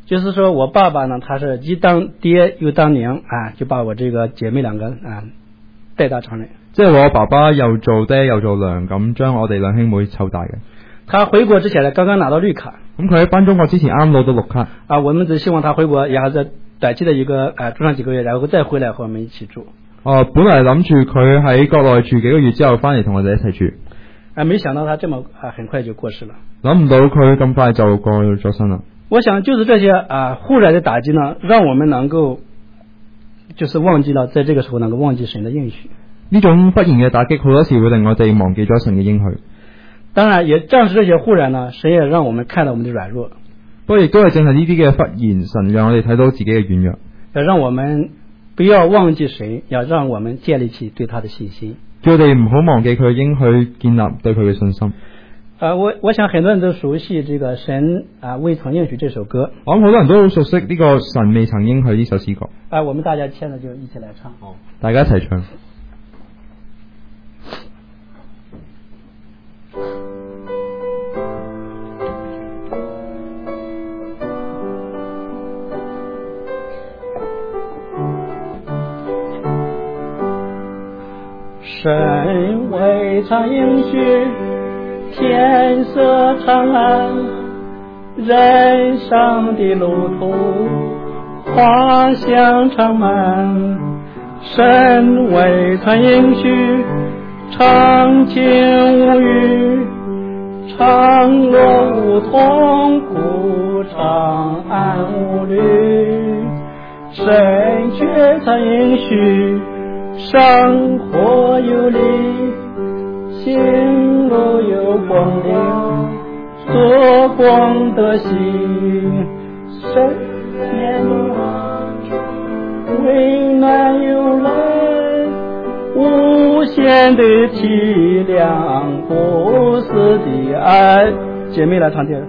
Speaker 1: 就是說我爸爸呢，他是既當爹又當娘啊，就把我這個姐妹兩個啊帶大成人。
Speaker 2: 即係我爸爸又做爹又做娘咁，將我哋兩兄妹湊大嘅。
Speaker 1: 他回國之前呢，剛剛拿到綠卡。
Speaker 2: 咁佢喺返中國之前啱攞到綠卡。
Speaker 1: 啊，我們只希望他回國，然後在短期的一個啊住上幾個月，然後再回來和我們一起住。
Speaker 2: 哦、呃，本來諗住佢喺國內住幾個月之後翻嚟同我哋一齊住。
Speaker 1: 啊，沒想到他這麼啊很快就過世了。
Speaker 2: 諗唔到佢咁快就過咗身啦。
Speaker 1: 我想就是這些啊忽然的打擊呢，讓我們能夠就是忘記了，在這個時候能夠忘記神的應許。
Speaker 2: 呢種忽然嘅打擊好多時會令我哋忘記咗神嘅應許。
Speaker 1: 當然也正是這些忽然呢，神也讓我們看到我們的軟弱。
Speaker 2: 不過亦都係正係呢啲嘅忽然，神讓我哋睇到自己嘅軟弱。
Speaker 1: 要讓我們不要忘記神，要讓我們建立起對他的信心。
Speaker 2: 叫我哋唔好忘記佢嘅應許，建立對佢嘅信心。
Speaker 1: 啊，我我想很多人都熟悉這個神啊未曾應許這首歌。
Speaker 2: 我諗好多人都好熟悉呢個神未曾應許呢首詩歌。
Speaker 1: 啊，我們大家現在就一起來唱。好，
Speaker 2: 大家一齊唱。
Speaker 1: 神未曾應許天色長暗，人生的路途幻想長漫。神未曾應許長晴無雨，長樂無痛苦，長安無慮。神卻曾應許生活有力，行路有光亮，做光的心。神天温暖有人，無限的體諒，不死的愛。姐妹來唱第二。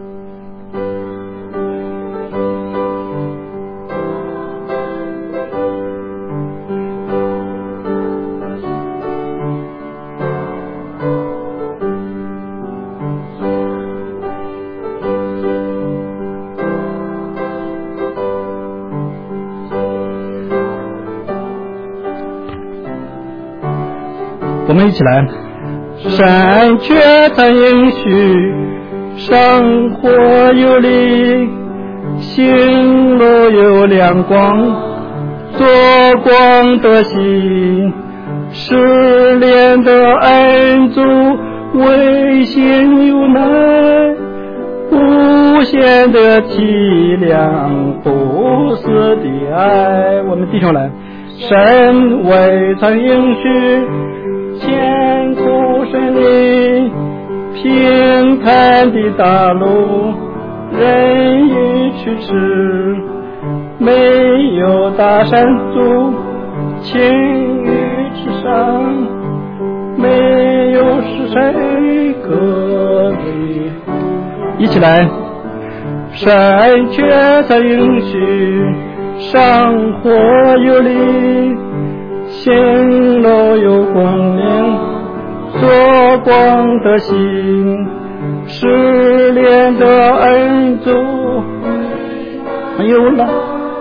Speaker 1: 我們一起來。神卻曾應許生活有力，行路有亮光，做光的心。失戀的恩主，危險有難，無限的體諒，不死的愛。我們弟兄來。神未曾應許艱苦順利，平坦的道路人欲去遲，沒有大山阻，情欲之上，沒有是誰可比。一起來。神卻曾應許生活有力，行路有光亮，做光的心。失戀的恩主，有了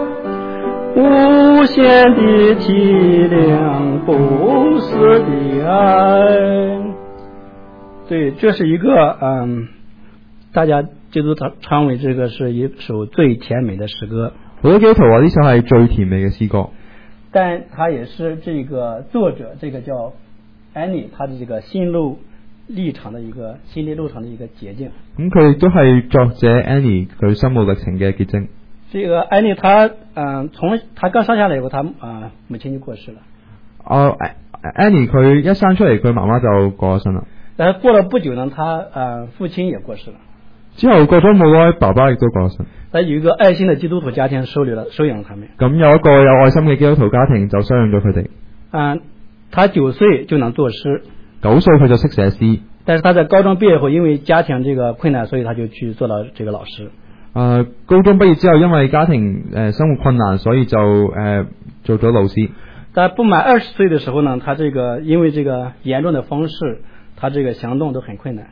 Speaker 1: 無限的體諒，不死的愛。對，這是一個嗯，大家基督徒稱為這個是一首最甜美的詩歌。
Speaker 2: 好多基督徒話呢首係最甜美嘅詩歌，
Speaker 1: 但它也是這個作者，這個叫安妮，他的這個心路歷程的一個心理路程的一個捷徑。
Speaker 2: 咁佢亦都係作者 Annie 佢心路歷程嘅結晶。
Speaker 1: 這個安妮，她嗯、呃，從她剛生下來以後，她啊、呃、母親就過世了。哦、
Speaker 2: uh, ，Annie 佢一生出嚟，佢媽媽就過咗身啦。
Speaker 1: 但係過了不久呢，她啊、呃、父親也過世了。
Speaker 2: 之後過咗冇耐，爸爸亦都過咗身。
Speaker 1: 但有一個愛心的基督徒家庭收留了收養了他們。
Speaker 2: 咁有一個有愛心嘅基督徒家庭就收養咗佢哋。
Speaker 1: 啊、呃，他九歲就能作詩。
Speaker 2: 九歲佢就識寫詩。
Speaker 1: 但是他在高中畢業後，因為家庭這個困難，所以他就去做了這個老師。
Speaker 2: 啊、呃，高中畢業之後，因為家庭誒、呃、生活困難，所以就誒、呃、做咗老師。
Speaker 1: 但不滿二十歲的時候呢，他這個因為這個嚴重的風濕，他這個行動都很困難。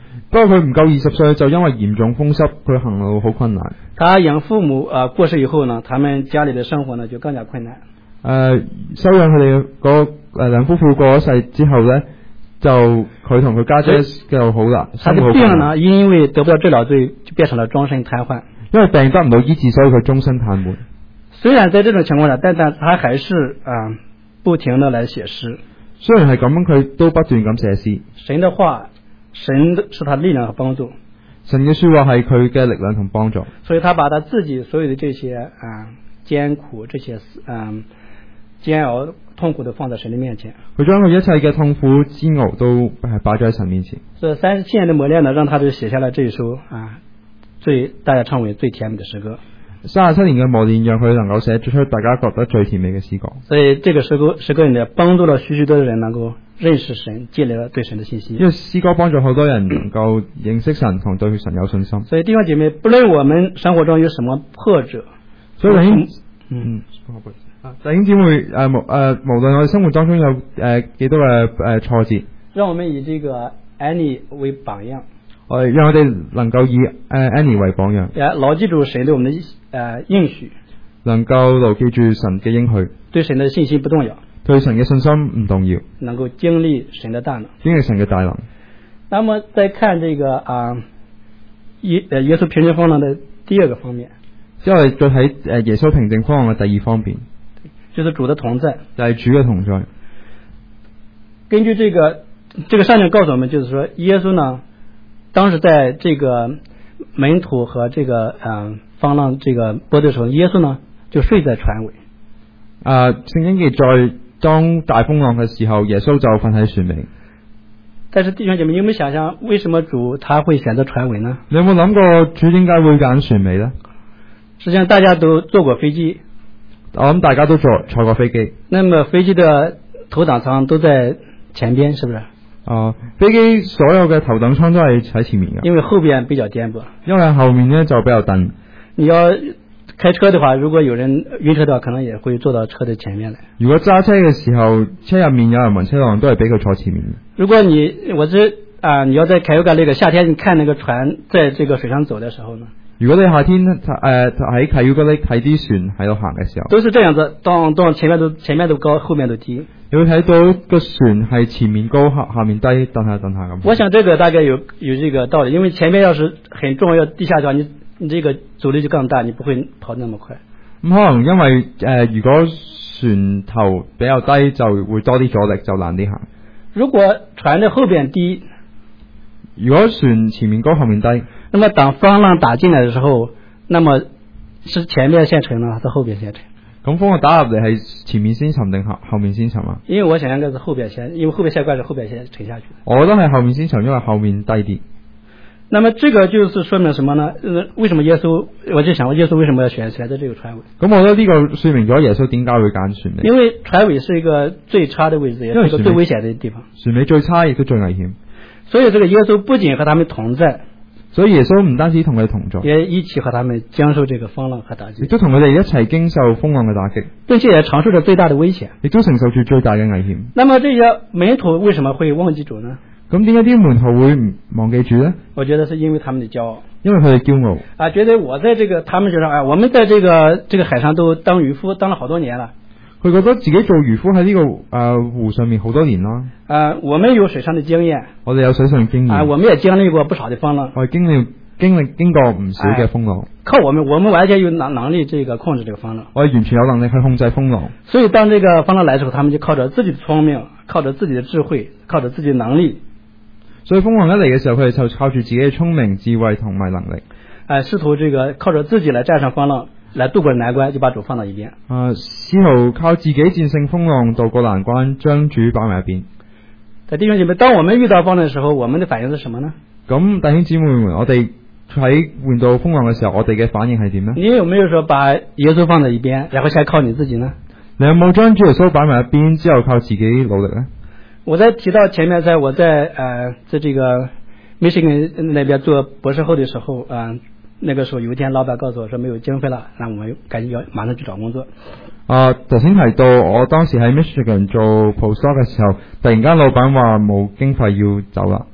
Speaker 2: 不過佢唔夠二十歲就因為嚴重風濕，佢行路好困難。他養父母啊、呃、過世以後呢，他們家裡的生活呢就更加困難。誒、呃，收養佢哋嗰誒兩夫婦過咗世之後咧，就佢同佢家姐就好難。他的病呢，因為得不到治療，就就變成了終身癱瘓。因為病得唔到醫治，所以佢終身癱瘓。雖然在這種情況下，但但他還是啊、呃、不停地來寫詩。雖然係咁，佢都不斷咁寫詩。神的話，神是他力量和幫助。神嘅說話係佢嘅力量同幫助。所以他把他自己所有的這些啊、呃、艱苦、這些嗯、呃、煎熬、痛苦都放在神的面前。佢將佢一切嘅痛苦煎熬都係擺咗喺神面前。所以三十七年的磨練呢，讓他就寫下了這一首啊最大家稱為最甜美的詩歌。三十七年嘅磨練，讓佢能夠寫出大家覺得最甜美嘅詩歌。所以這個詩歌詩歌呢，幫助了許許多多人能夠認識神，建立了對神的信心。因為詩歌幫助好多人能夠認識神同對神有信心。所以弟兄姐妹，不論我們生活中有什麼破折，所以弟兄嗯啊弟兄姊妹誒無誒無論我哋生活當中有誒幾、呃、多嘅誒、呃、挫折，讓我們以這個 Annie 為榜樣。我讓我哋能夠以誒 Annie 為榜樣，牢記住神對我們的誒應許，能夠牢記住神嘅應許，對神的信心不動搖，對神嘅信心唔動搖，能夠經歷神的大能，經歷神嘅大能。那麼再看這個啊耶誒耶穌平靜風浪的第二個方面，之後再睇誒耶穌平靜風浪嘅第二方面，就是主的同在，就係主嘅同在。根據這個這個上面告訴我們，就是說耶穌呢。當時在這個門徒和這個嗯風浪這個波的時候，耶穌呢就睡在船尾。啊，聖經記載當大風浪嘅時候，耶穌就瞓喺船尾。但是弟兄姐妹，你有冇有想象為什麼主他會選擇船尾呢？你有冇諗過主點解會揀船尾呢？實際上大家都坐過飛機，我諗大家都坐坐過飛機。那麼飛機的頭等艙都在前邊，是不是？啊，飛機所有嘅頭等艙都係喺前面嘅，因為後邊比較顛簸。因為後面呢就比較陡。你要開車的話，如果有人暈車的話，可能也會坐到車的前面來。如果揸車嘅時候，車入面有人暈車浪，都係俾佢坐前面。如果你我是啊、呃，你要在凱尤加那個夏天，你看那個船在這個水上走的時候呢？如果你夏天誒喺凱尤加那睇啲船喺度行嘅時候，都是這樣子，當當前面都前面都高，後面都低。你會睇到個船係前面高，下下面低，等下等下咁。我想這個大概有有這個道理，因為前面要是很重要地下的話，你你這個阻力就更大，你不會跑那麼快。咁可能因為誒、呃，如果船頭比較低，就會多啲阻力，就難啲行。如果船的後邊低，如果船前面高後面低，那麼當風浪打進來的時候，那麼是前面先沉呢，還是後邊先沉？咁風浪打入嚟係前面先沉定後後面先沉啊？因為我想應該是後邊先，因為後邊先怪是後邊先沉下去。我覺得係後面先沉，因為後面低啲。那麼這個就是說明什麼呢？為什麼耶穌？我就想，耶穌為什麼要選選擇這個船尾？咁我覺得呢個說明咗耶穌點解會揀船尾。因為船尾是一個最差的位置，也是一個最危險的地方。船尾最差亦都最危險。所以這個耶穌不僅和他們同在，所以耶穌唔單止同佢哋同在，也一起和他們經受這個風浪和打擊，亦都同佢哋一齊經受風浪嘅打擊，並且也承受着最大的危險，亦都承受住最大嘅危險。那麼這些門徒為什麼會忘記主呢？咁點解啲門徒會唔忘記主呢？我覺得是因為他們的驕傲，因為佢哋驕傲啊，覺得我在這個他們覺得啊，我們在這個這個海上都當漁夫當了好多年了。佢覺得自己做漁夫喺呢、這個誒、呃、湖上面好多年啦。誒、呃，我們有水上的經驗，我哋有水上經驗。啊、呃，我們也經歷過不少的風浪。我哋經歷經歷經過唔少嘅風浪。靠我們，我們完全有能能力這個控制這個風浪。我哋完全有能力去控制風浪。所以當這個風浪來的時候，他們就靠着自己的聰明，靠着自己的智慧，靠着自己的能力。所以風浪一嚟嘅時候，佢哋就靠住自己嘅聰明、智慧同埋能力，誒、呃，試圖這個靠着自己來戰勝風浪。來渡過難關，就把主放到一邊。啊，試圖靠自己戰勝風浪，渡過難關，將主擺埋一邊。在弟兄姐妹，當我們遇到風浪的時候，我們的反應是什麼呢？咁弟兄姊妹們，我哋喺遇到風浪嘅時候，我哋嘅反應係點呢？你有沒有說把耶穌放在一邊，然後先靠你自己呢？你有冇將主耶穌擺埋一邊之後靠自己努力呢？我在提到前面，在我在呃在這個 Michigan 那邊做博士後的時候，啊、呃。那個時候有一天老闆告訴我說沒有經費了，那我們趕緊要馬上去找工作。啊，頭先提到我當時喺 Michigan 做 postdoc 嘅時候，突然間老闆話冇經費要走啦。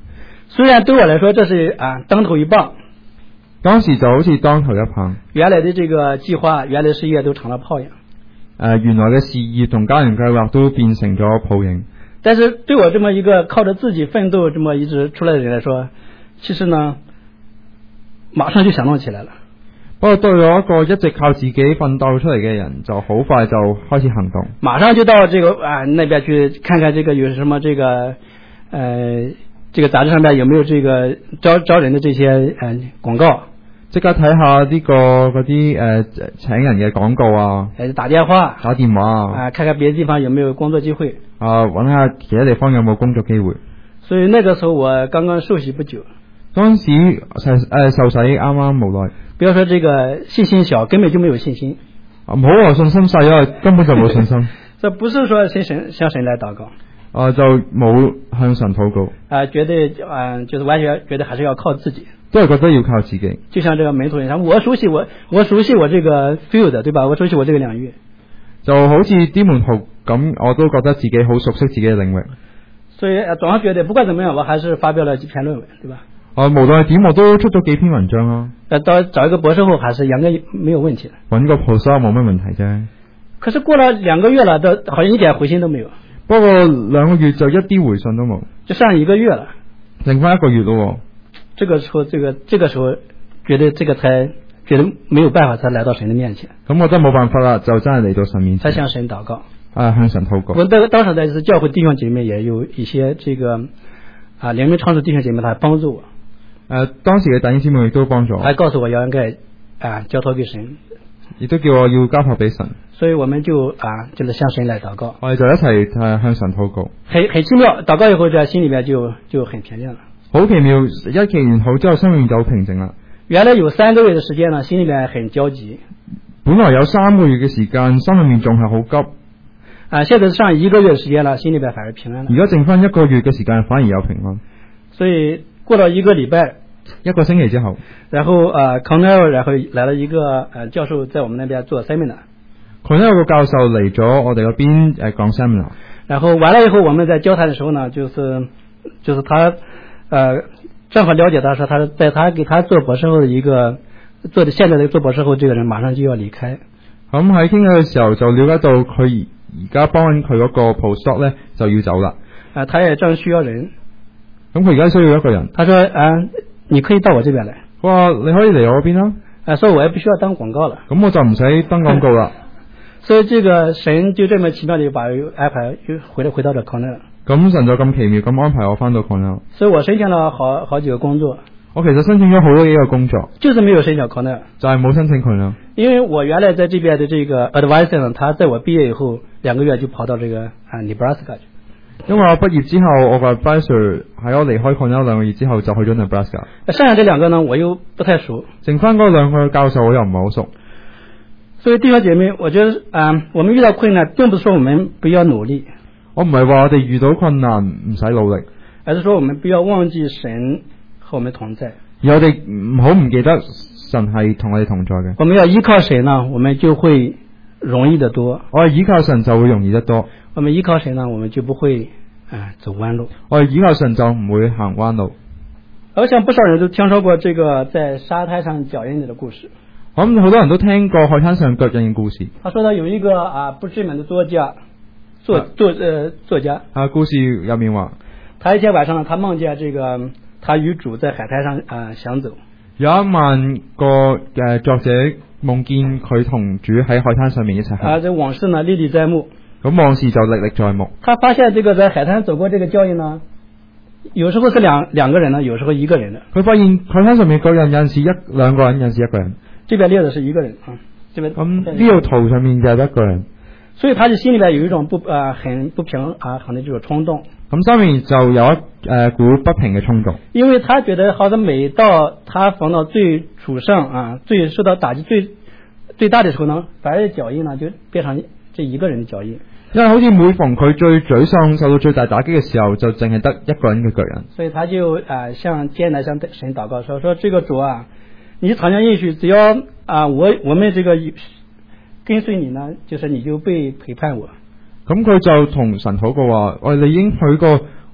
Speaker 1: 雖然對我來說這是啊當頭一棒，
Speaker 2: 當時就好似當頭一棒，
Speaker 1: 原來的這個計劃，原來事業都成了泡影。
Speaker 2: 誒，原來嘅事業同家庭計劃都變成咗泡影。
Speaker 1: 但是對我這麼一個靠着自己奮鬥這麼一直出來的人來說，其實呢，馬上就行動起來了。
Speaker 2: 不過對我一個一直靠自己奮鬥出嚟嘅人，就好快就開始行動。
Speaker 1: 馬上就到這個啊那邊去看看這個有什麼這個呃這個雜誌上面有沒有這個招招人的這些呃廣告。
Speaker 2: 即刻睇下呢個嗰啲誒請人嘅廣告啊。
Speaker 1: 誒打電話。打
Speaker 2: 電話啊。
Speaker 1: 啊，看看別的地方有沒有工作機會。
Speaker 2: 啊，揾下其他地方有冇工作機會。
Speaker 1: 所以那個時候我剛剛受洗不久。
Speaker 2: 當時受誒受洗啱啱無耐。
Speaker 1: 不要說這個信心小，根本就沒有信心。
Speaker 2: 啊，唔好話信心細，因為根本就冇信心。
Speaker 1: 這不是說向神向神來禱告。
Speaker 2: 啊，就冇向神禱告。
Speaker 1: 啊，覺得啊，就是完全覺得還是要靠自己。
Speaker 2: 都係覺得要靠自己。
Speaker 1: 就像這個門徒一樣，我熟悉我我熟悉我這個 field， 對吧？我熟悉我這個領域。
Speaker 2: 就好似啲門徒咁，我都覺得自己好熟悉自己嘅領域。
Speaker 1: 所以總係覺得不管怎麼樣，我還是發表了幾篇論文，對吧？
Speaker 2: 啊，無論係點，我都出咗幾篇文章啊。
Speaker 1: 呃，到找一個博士後還是應該沒有問題的。
Speaker 2: 揾個 post 冇乜問題啫。
Speaker 1: 可是過了兩個月了，都好像一點回信都沒有。
Speaker 2: 不過兩個月就一啲回信都冇。
Speaker 1: 就上一個月了。
Speaker 2: 剩翻一個月咯。
Speaker 1: 這個時候，這個這個時候，覺得這個才覺得沒有辦法，才來到神的面前。
Speaker 2: 咁我真係冇辦法啦，就真係嚟到神面前。
Speaker 1: 才向神禱告。
Speaker 2: 啊，向神禱告。
Speaker 1: 我當當時在是教會弟兄姐妹也有一些這個啊聯名創始弟兄姐妹，他幫助我。
Speaker 2: 誒、呃，當時嘅弟兄姊妹亦都幫助我。
Speaker 1: 還告訴我要應該啊交託給神。
Speaker 2: 亦都叫我要交託俾神。
Speaker 1: 所以我們就啊就是向神來禱告。
Speaker 2: 我哋就一齊誒向神禱告。
Speaker 1: 很很奇妙，禱告以後在心裏面就就很平靜了。
Speaker 2: 好奇妙，一祈完好之後，心裏面就平靜啦。
Speaker 1: 原來有三個月的時間呢，心裏面很焦急。
Speaker 2: 本來有三個月嘅時間，心裏面仲係好急。
Speaker 1: 啊，現在上一個月的時間啦，心裏面反而平安了。
Speaker 2: 而家剩翻一個月嘅時間，反而有平安。
Speaker 1: 所以過了一個禮拜，
Speaker 2: 一個星期之後，
Speaker 1: 然後啊 Cornell 然後來了一個呃教授在我們那邊做 seminar。
Speaker 2: Cornell 有個教授嚟咗我哋嗰邊誒講 seminar。
Speaker 1: 然後完了以後，我們在交談的時候呢，就是就是他。呃，正好了解他說，他是在他給他做博士後的一個做的現在的做博士後這個人馬上就要離開。
Speaker 2: 咁喺傾嘅時候就了解到佢而家幫緊佢嗰個 postdoc 咧就要走啦。
Speaker 1: 啊，他也正需要人。
Speaker 2: 咁佢而家需要一個人。
Speaker 1: 他說啊，你可以到我這邊來。
Speaker 2: 佢話你可以嚟我嗰邊啦。
Speaker 1: 啊，所以我也不需要當廣告了。
Speaker 2: 咁我就唔使登廣告啦。
Speaker 1: 所以這個神就這麼奇妙地把我安排又回來回到了 Cornell。
Speaker 2: 咁神就咁奇妙咁安排我翻到 Cornell。
Speaker 1: 所以我申請了好好幾個工作。
Speaker 2: 我其實申請咗好多幾個工作，
Speaker 1: 就是沒有申請 Cornell。
Speaker 2: 就係冇申請 Cornell。因
Speaker 1: 為我原來在這邊的這個 advisor 呢，他在我畢業以後兩個月就跑到這個啊 Nebraska 去。
Speaker 2: 因為我畢業之後，我個 advisor 喺我離開 Cornell 兩個月之後就去咗 Nebraska。
Speaker 1: 剩下這兩個呢，我又不太熟。
Speaker 2: 剩翻嗰兩個教授我又唔係好熟。
Speaker 1: 所以弟兄姐妹，我覺得啊、呃，我們遇到困難，並不是說我們不要努力。
Speaker 2: 我唔係話我哋遇到困難唔使努力，
Speaker 1: 而是說我們不要忘記神和我們同在。
Speaker 2: 而我哋唔好唔記得神係同我哋同在嘅。
Speaker 1: 我們要依靠誰呢？我們就會容易得多。
Speaker 2: 我哋依靠神就會容易得多。
Speaker 1: 我們依靠誰呢？我們就不會啊、呃、走彎路。
Speaker 2: 我哋依靠神就唔會行彎路。
Speaker 1: 我想不少人都聽說過這個在沙灘上腳印的故事。
Speaker 2: 我諗好多人都聽過海灘上腳印嘅故事。
Speaker 1: 他說到有一個啊不知名的作家。作作呃作家
Speaker 2: 啊，故事入面話，
Speaker 1: 他一天晚上，他夢見這個他與主在海灘上啊行走。
Speaker 2: 有一晚個誒、呃、作者夢見佢同主喺海灘上面一齊行。
Speaker 1: 啊，這往事呢歷歷在目。
Speaker 2: 咁往事就歷歷在目。
Speaker 1: 他發現這個在海灘走過這個腳印呢，有時候是兩兩個人呢，有時候一個人的。
Speaker 2: 佢發現海灘上面腳印有陣時一兩個人，有陣時一個人。
Speaker 1: 這邊列的是一個人啊，這邊。
Speaker 2: 咁呢個圖上面就係一個人。
Speaker 1: 所以他就心裏邊有一種不啊、呃、很不平啊很的這種衝動。
Speaker 2: 咁上面就有一誒、呃、股不平嘅衝動。因
Speaker 1: 為他覺得好像每到他逢到最處勝啊最受到打擊最最大的時候呢，反而腳印呢就變成這一個人的腳印。
Speaker 2: 因為好似每逢佢最沮喪受到最大打擊嘅時候，就淨係得一個人嘅腳印。
Speaker 1: 所以他就啊、呃、向艱難向神禱告說：說這個主啊，你常常應許只要啊、呃、我我們這個。跟隨你呢，就是你就被陪伴我。
Speaker 2: 咁佢就同神禱告話：我哋已經許過，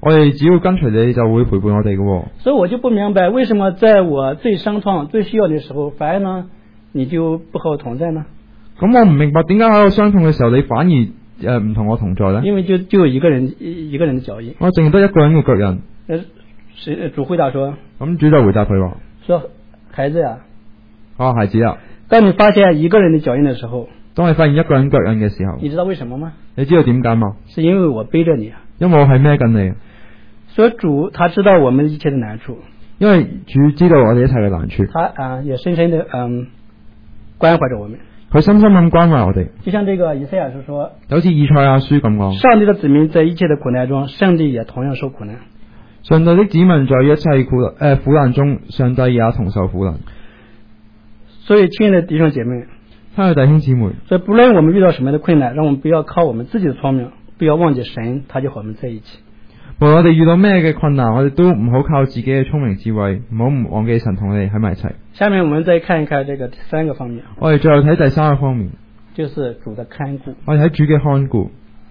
Speaker 2: 我哋只要跟隨你就會陪伴我哋嘅。所以我就不明白為什麼在我最傷創最需要的時候，反而呢你就不和我同在呢？咁我唔明白點解喺我傷痛嘅時候你反而誒唔同我同在呢？因為就就有一個人一個人嘅腳印。我淨係得一個人嘅腳印。誒，主回答說。咁主就回答佢話：說孩子呀，啊孩子啊，當你發現一個人嘅腳印嘅時候，當你發現一個人腳印嘅時候，你知道為什麼嗎？你知道點解嗎？是因為我背着你啊。因為我係孭緊你。所以主他知道我們一切的難處。因為主知道我哋一切嘅難處。他啊也深深的嗯關懷着我們。佢深深咁關懷我哋。就像這個以賽亞書說。就好似以賽亞書咁講。上帝的子民在一切的苦難中，上帝也同樣受苦難。上帝的子民在一切苦誒、呃、苦難中，上帝也同受苦難。所以親愛的弟兄姐妹。親愛的弟兄姊妹。所以不論我們遇到什麼樣的困難，讓我們不要靠我們自己的聰明，不要忘記神，他就和我們在一起。無論我哋遇到咩嘅困難，我哋都唔好靠自己嘅聰明智慧，唔好唔忘記神同我哋喺埋一齊。下面我們再看一看這個第三個方面。我哋最後睇第三個方面，就是主的看顧。我哋睇主嘅看顧。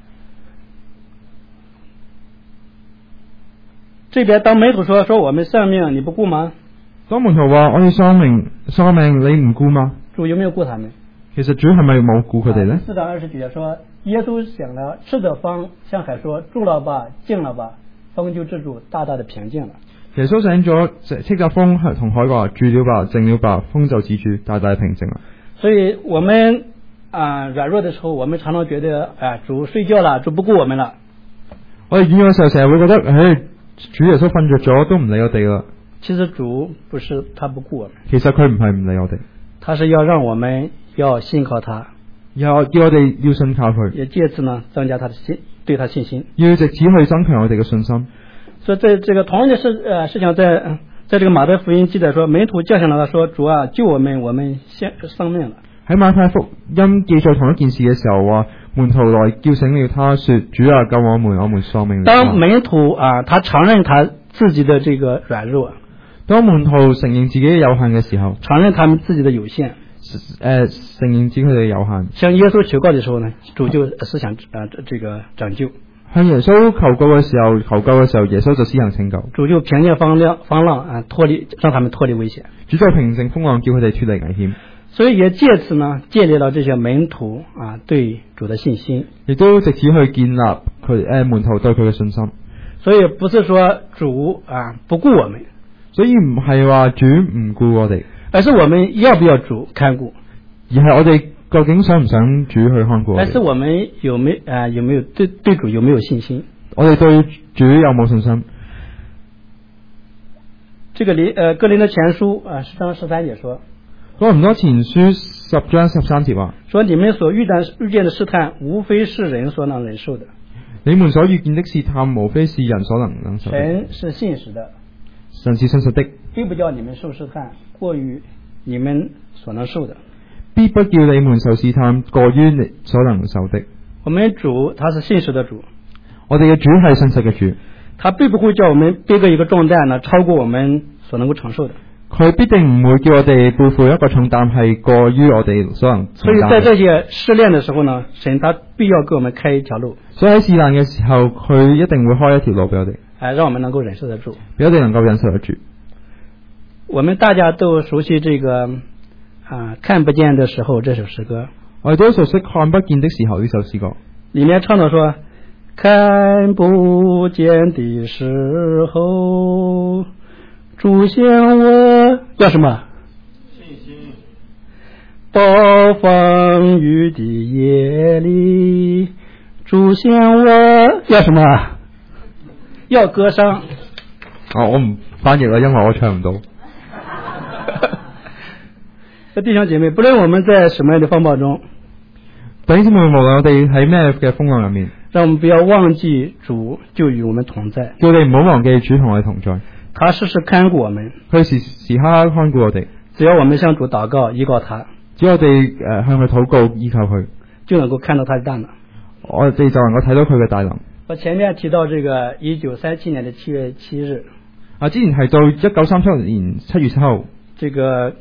Speaker 2: 這邊當門徒說說我們喪命你不顧嗎？當門徒話我哋喪命喪命你唔顧嗎？主有沒有顧他們？其實主係咪冇顧佢哋呢？四章二十幾節說，耶穌醒了，斥責風，向海說：住了吧，靜了吧，風就止住，大大的平靜了。耶穌醒咗，斥責風同海話：住了吧，靜了吧，風就止住，大大平靜了。所以我們啊、呃、軟弱的時候，我們常常覺得，啊、呃、主睡覺了，主不顧我們了。我哋軟弱嘅時候，成日會覺得，唉，主耶穌瞓着咗，都唔理我哋啦。其實主不是他不顧我們，其實佢唔係唔理我哋，他是要讓我們要信靠他，要叫我哋要信靠佢，也借此呢增加他的信，對他信心，要藉此去增強我哋嘅信心。所以在這個同樣的事呃事情在在這個馬太福音記載說，門徒叫醒了他說：主啊，救我們，我們先喪命了。喺馬太福音記載同一件事嘅時候話，門徒來叫醒了他說：主啊，救我們，我們喪命了。當門徒啊，他承認他自己的這個軟弱，當門徒承認自己嘅有限嘅時候，承認他們自己的有限，誒、呃，承認自己嘅有限，向耶穌求告的時候呢，主就思想啊、呃、這個拯救。向耶穌求告嘅時候，求救嘅時候，耶穌就施行拯救。主就平靜風浪，風浪啊，脫離，讓他們脫離危險。主就平靜風浪，叫佢哋脫離危險。所以也借此呢，建立了這些門徒啊對主的信心，亦都藉此去建立佢誒、呃、門徒對佢嘅信心。所以不是說主啊不顧我們，所以唔係話主唔顧我哋，而是我們要不要主看顧，而係我哋究竟想唔想主去看顧我哋，而是我們有沒啊、呃、有沒有對對主有沒有信心，我哋對主有冇信心。這個林呃哥林多前書啊十章十三節說，哥林多前書十章十三節話，說你們所遇到遇見的試探，無非是人所能忍受的。你們所遇見的試探，無非是人所能忍受的。神是信實的，神是信實的，必不叫你們受試探過於你們所能受的，必不叫你們受試探過於你所能受的。我們主他是信實的主，我哋嘅主係信實嘅主，他必不會叫我們背個一個重擔呢，超過我們所能夠承受的。佢必定唔會叫我哋背負一個重擔係過於我哋所能。所以在這些試煉的時候呢，神他必要給我們開一條路。所以喺試煉嘅時候，佢一定會開一條路俾我哋，誒，讓我們能夠忍受得住，俾我哋能夠忍受得住。我們大家都熟悉這個啊，看不見的時候這首詩歌。我哋都熟悉看不見的時候呢首詩歌。裏面唱到說，看不見的時候，主顯我要什麼？信心。暴風雨的夜裏，主顯我要什麼？要歌聲。哦，我唔翻譯啦，因為我唱唔到。弟兄姐妹，不論我們在什麼樣的風暴中，弟兄姊妹，無論我哋喺咩嘅風浪入面，讓我們不要忘記主就與我們同在。叫你唔好忘記主同我哋同在。他時時看顧我們，佢時時刻刻看顧我哋。只要我們向主禱告，依靠他，只要我哋誒、呃、向佢禱告，依靠佢，就能夠看到他的大能。我哋就能夠睇到佢嘅大能。我前面提到這個一九三七年的七月七日，啊，之前提到一九三七年七月七號，這個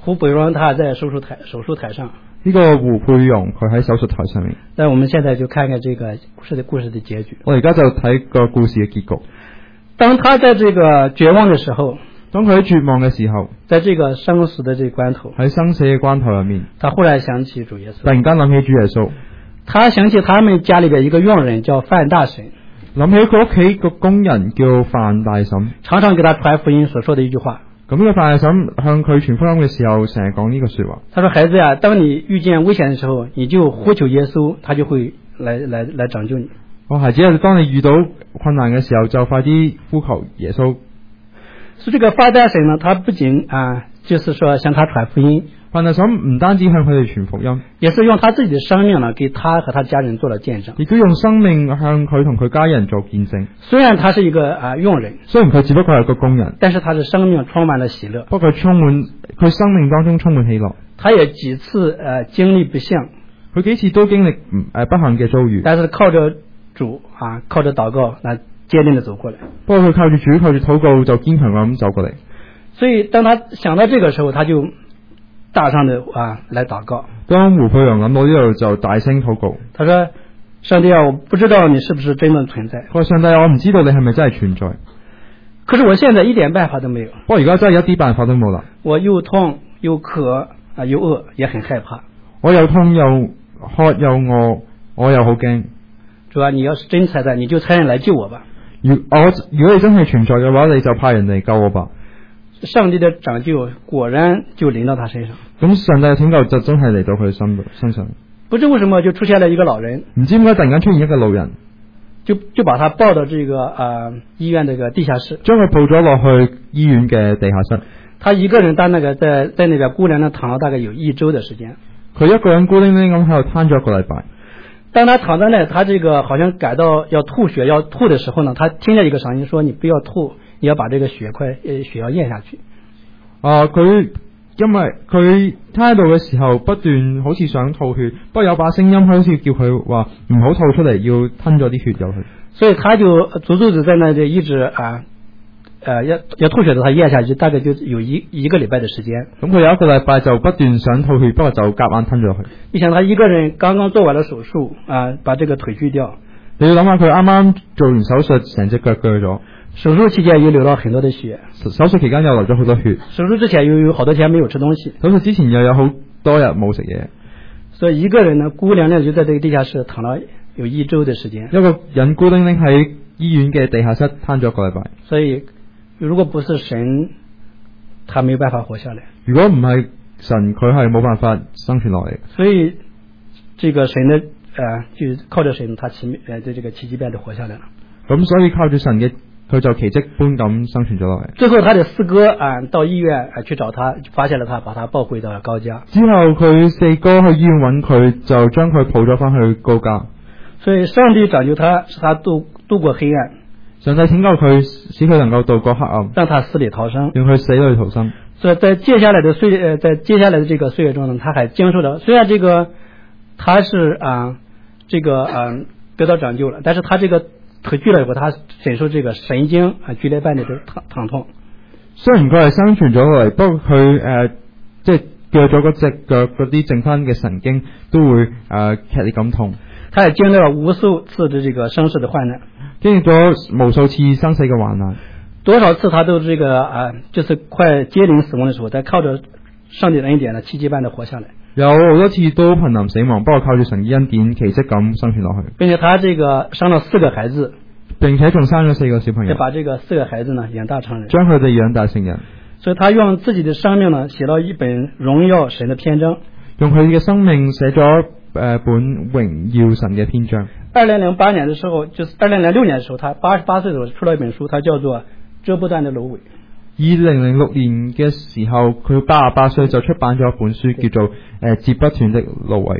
Speaker 1: 胡培荣他在手术台手术台上。
Speaker 2: 呢個胡佩蓉佢喺手術台上面。
Speaker 1: 那我們現在就看看這個故事的故事的結局。
Speaker 2: 我而家就睇個故事嘅結局。
Speaker 1: 當他在這個絕望的時候，
Speaker 2: 當佢喺絕望嘅時候，
Speaker 1: 在這個生死的這個關頭，
Speaker 2: 喺生死嘅關頭入面，
Speaker 1: 他忽然想起主耶穌。
Speaker 2: 突然間諗起主耶穌。
Speaker 1: 他想起他們家裏嘅一個傭人叫范大嬸。
Speaker 2: 諗起佢屋企個工人叫范大嬸，
Speaker 1: 常常給他傳福音所說的一句話。
Speaker 2: 咁呢個范大嬸向佢傳福音嘅時候，成日講呢個說話。
Speaker 1: 他說：孩子呀，當你遇見危險嘅時候，你就呼求耶穌，他就會來來來拯救你。
Speaker 2: 哦，孩子啊，當你遇到困難嘅時候，就快啲呼求耶穌。
Speaker 1: 所以這個范大嬸呢，他不僅啊，就是說向他傳福音。
Speaker 2: 范大嬸唔單止向佢哋傳福音，
Speaker 1: 也是用他自己的生命呢，給他和他家人做了見證。
Speaker 2: 亦都用生命向佢同佢家人做見證。
Speaker 1: 雖然他是一個啊傭人，
Speaker 2: 雖然佢只不過係個工人，
Speaker 1: 但是他的生命充滿了喜樂。
Speaker 2: 不過佢充滿佢生命當中充滿喜樂。
Speaker 1: 他也幾次誒、呃、經歷不幸，
Speaker 2: 佢幾次都經歷誒、呃、不幸嘅遭遇，
Speaker 1: 但是靠着主啊，靠着禱告，那堅定地走過來。
Speaker 2: 不過佢靠住主，靠住禱告就堅強咁走過嚟。
Speaker 1: 所以當他想到這個時候，他就大聲的啊來禱告。
Speaker 2: 當胡佩陽諗到呢度就大聲禱告。
Speaker 1: 他說：上帝啊，我不知道你是不是真的存在。
Speaker 2: 佢話：上帝，我唔知道你係咪真係存在。
Speaker 1: 可是我現在一點辦法都沒有。
Speaker 2: 不過而家真係一啲辦法都冇啦。
Speaker 1: 我又痛又渴啊，又餓，也很害怕。
Speaker 2: 我又痛又渴又餓，我又好驚。
Speaker 1: 主啊，你要是真存在，你就差人來救我吧。
Speaker 2: 如我如果你真係存在嘅話，你就派人嚟救我吧。
Speaker 1: 上帝的拯救果然就臨到他身上。
Speaker 2: 咁上帝嘅拯救就真係嚟到佢身身上。
Speaker 1: 不知為什麼就出現了一個老人，
Speaker 2: 唔知點解突然間出現一個老人，
Speaker 1: 就就把他抱到這個啊、呃、醫院這個地下室，
Speaker 2: 將佢抱咗落去醫院嘅地下室。
Speaker 1: 他一個人在那個在在那個孤零零躺了大概有一周的時間。
Speaker 2: 佢一個人孤零零咁喺度癱咗一個禮拜。
Speaker 1: 當他躺在那，他這個好像感到要吐血要吐的時候呢，他聽見一個聲音說：你不要吐，你要把這個血塊呃血要咽下去。
Speaker 2: 啊，佢因為佢癱喺度嘅時候不斷好似想吐血，不過有把聲音好似叫佢話唔好吐出嚟，要吞咗啲血入去。所以他就足足地在那一直啊，呃要要吐血的，他咽下去，大概就有一一個禮拜的時間。咁佢有一個禮拜就不斷想吐血，不過就夾硬吞咗去。你想他一個人剛剛做完了手術啊，把這個腿鋸掉。你要諗下佢啱啱做完手術，成隻腳鋸咗。手術期間又流了很多的血，手術期間又流咗好多血。手術之前又有好多天沒有吃東西，手術之前又有好多日冇食嘢。所以一個人呢孤零零就在這個地下室躺了有一周的時間。一個人孤零零喺醫院嘅地下室癱咗一個禮拜。所以如果不是神，他沒有辦法活下來。如果唔係神，佢係冇辦法生存落嚟。所以這個神呢，誒、呃，就靠着神，他奇誒，在這個奇蹟般地活下來了。咁所以靠住神嘅。佢就奇蹟般咁生存咗落嚟。最後，他的四哥啊到醫院啊去找他，發現了他，把他抱回到了高家。之後，佢四哥去醫院揾佢，就將佢抱咗翻去高家。所以，上帝拯救他，使他度度過黑暗。上帝拯救佢，使佢能夠度過黑暗，讓他死裏逃生，讓佢死裏逃生。所以在接下來的歲呃，在接下來的這個歲月中呢，他還經受了。雖然這個他是啊，這個嗯得到拯救了，但是他這個。腿鋸了以後，他忍受這個神經啊劇烈般的疼疼痛。雖然佢係生存咗落嚟，不過佢誒即係鋸咗嗰隻腳嗰啲剩翻嘅神經都會誒、呃、劇烈咁痛。他也經歷了無數次的這個生死的患難，經歷咗無數次生死嘅患難。多少次他都這個啊、呃，就是快接臨死亡的時候，再靠着上帝的恩典呢，奇蹟般的活下來。有好多次都瀕臨死亡，不過靠住神嘅恩典，奇蹟咁生存落去。並且他這個生了四個孩子，並且仲生咗四個小朋友，就把這個四個孩子呢養大成人，將佢哋養大成人。所以他用自己的生命呢，寫了一本榮耀神的篇章，用佢嘅生命寫咗誒本榮耀神嘅篇章。二零零八年的時候，就是二零零六年的時候，他八十八歲的時候出了一本書，它叫做《遮不斷的蘆葦》。二零零六年嘅時候，佢八十八歲就出版咗一本書，叫做誒接不斷的蘆葦。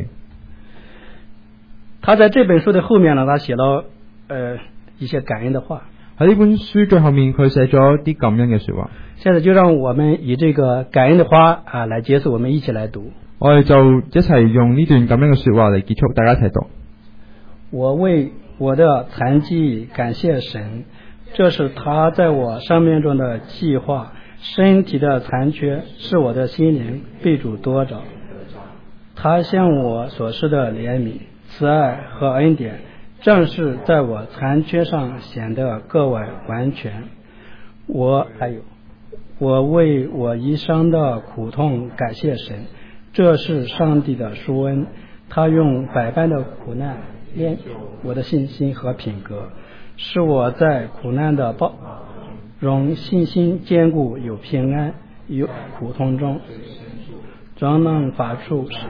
Speaker 2: 他在這本書的後面呢，他寫了呃一些感恩的話。喺呢本書最後面，佢寫咗啲感恩嘅說話。現在就讓我們以這個感恩的話啊來結束，我們一起來讀。我哋就一齊用呢段感恩嘅說話嚟結束，大家一齊讀。我為我的殘疾感謝神。這是他在我生命中的計劃，
Speaker 1: 身体的残缺是我的心灵被主夺着，他向我所施的怜悯、慈爱和恩典，正是在我残缺上显得格外完全。我还有，我为我一生的苦痛感谢神，这是上帝的殊恩，他用百般的苦难练我的信心和品格，使我在苦难的包容信心坚固，有平安，有苦痛中仍能发出神。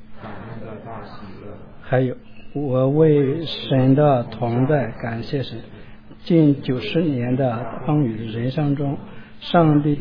Speaker 1: 还有，我为神的同在感谢神。近九十年的风雨人生中，上帝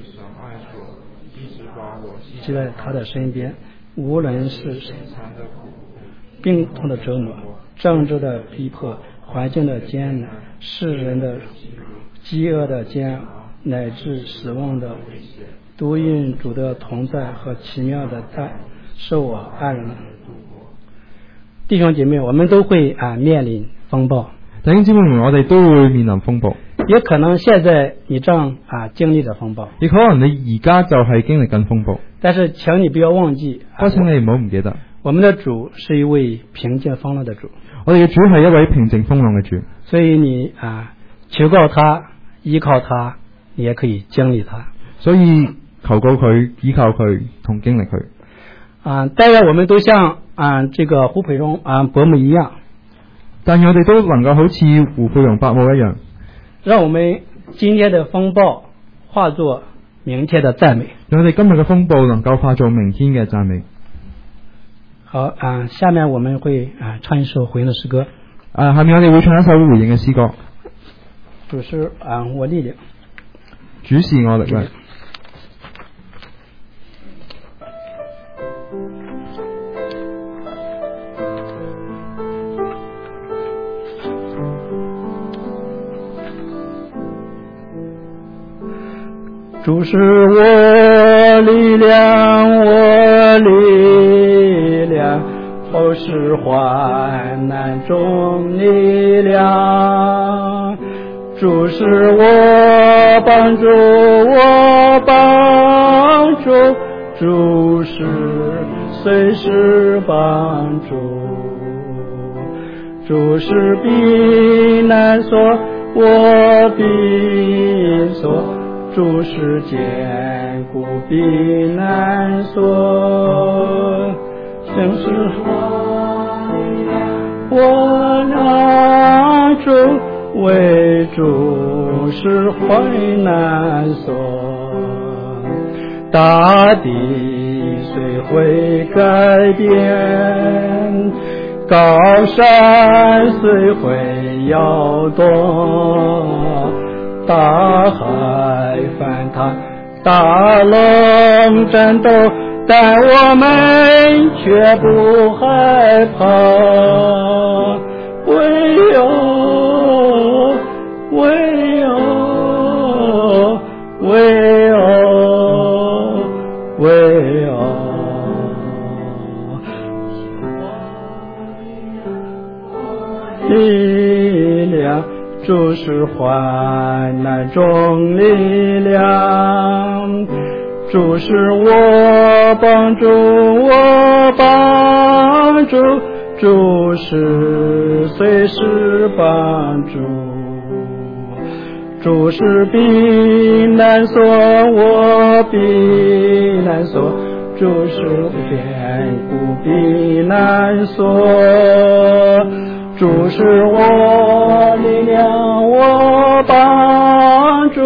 Speaker 1: 就在他的身边，无论是病痛的折磨、政治的逼迫、环境的艰难、世人的饥饿的煎熬，乃至死亡的危险，都因主的同在和奇妙的爱使我安然。弟兄姐妹，我们都会啊面临风暴。
Speaker 2: 弟兄姊妹們，我哋都會面臨風暴。
Speaker 1: 也可能現在你正啊經歷着風暴。
Speaker 2: 亦可能你而家就係經歷緊風暴。
Speaker 1: 但是請你不要忘記，
Speaker 2: 不過請你唔好唔記得，
Speaker 1: 我們的主是一位平靜風浪的主。
Speaker 2: 我哋嘅主係一位平靜風浪嘅主。
Speaker 1: 所以你啊求告他，依靠他，你也可以經歷他。
Speaker 2: 所以求告佢，依靠佢，同經歷佢。
Speaker 1: 啊，當然我們都像啊這個胡培榮啊伯母一樣。
Speaker 2: 但我哋都能夠好似胡佩榮伯母一樣，
Speaker 1: 讓我們今天的風暴化作明天的讚美。
Speaker 2: 讓我哋今日嘅風暴能夠化作明天嘅讚美。
Speaker 1: 好啊，下面我們會啊唱一首回應的詩歌。
Speaker 2: 啊，下面我哋會唱一首回應嘅詩歌。
Speaker 1: 主是啊我力量，
Speaker 2: 主是我力量。
Speaker 1: 主是我力量，我力量，后是患难中力量。主是我帮助，我帮助，主是随时帮助。主是避难所，我避所。主是坚固避难所，正是我拿主为主是患难所。大地虽会改变，高山虽会摇动，大海翻腾，大浪战斗，但我们却不害怕。唯有唯有唯有唯有力量，主是患难中力量。主是我帮助，我帮助，主是随时帮助。主是避难所，我避难所，主是坚固避难所。主是我力量，我帮助，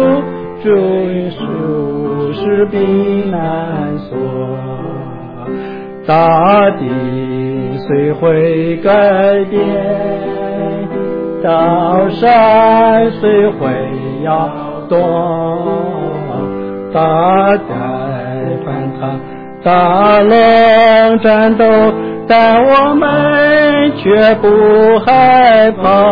Speaker 1: 主是避难所。大地虽会改变，高山虽会摇动，大海翻腾，大浪战斗，但我们却不害怕。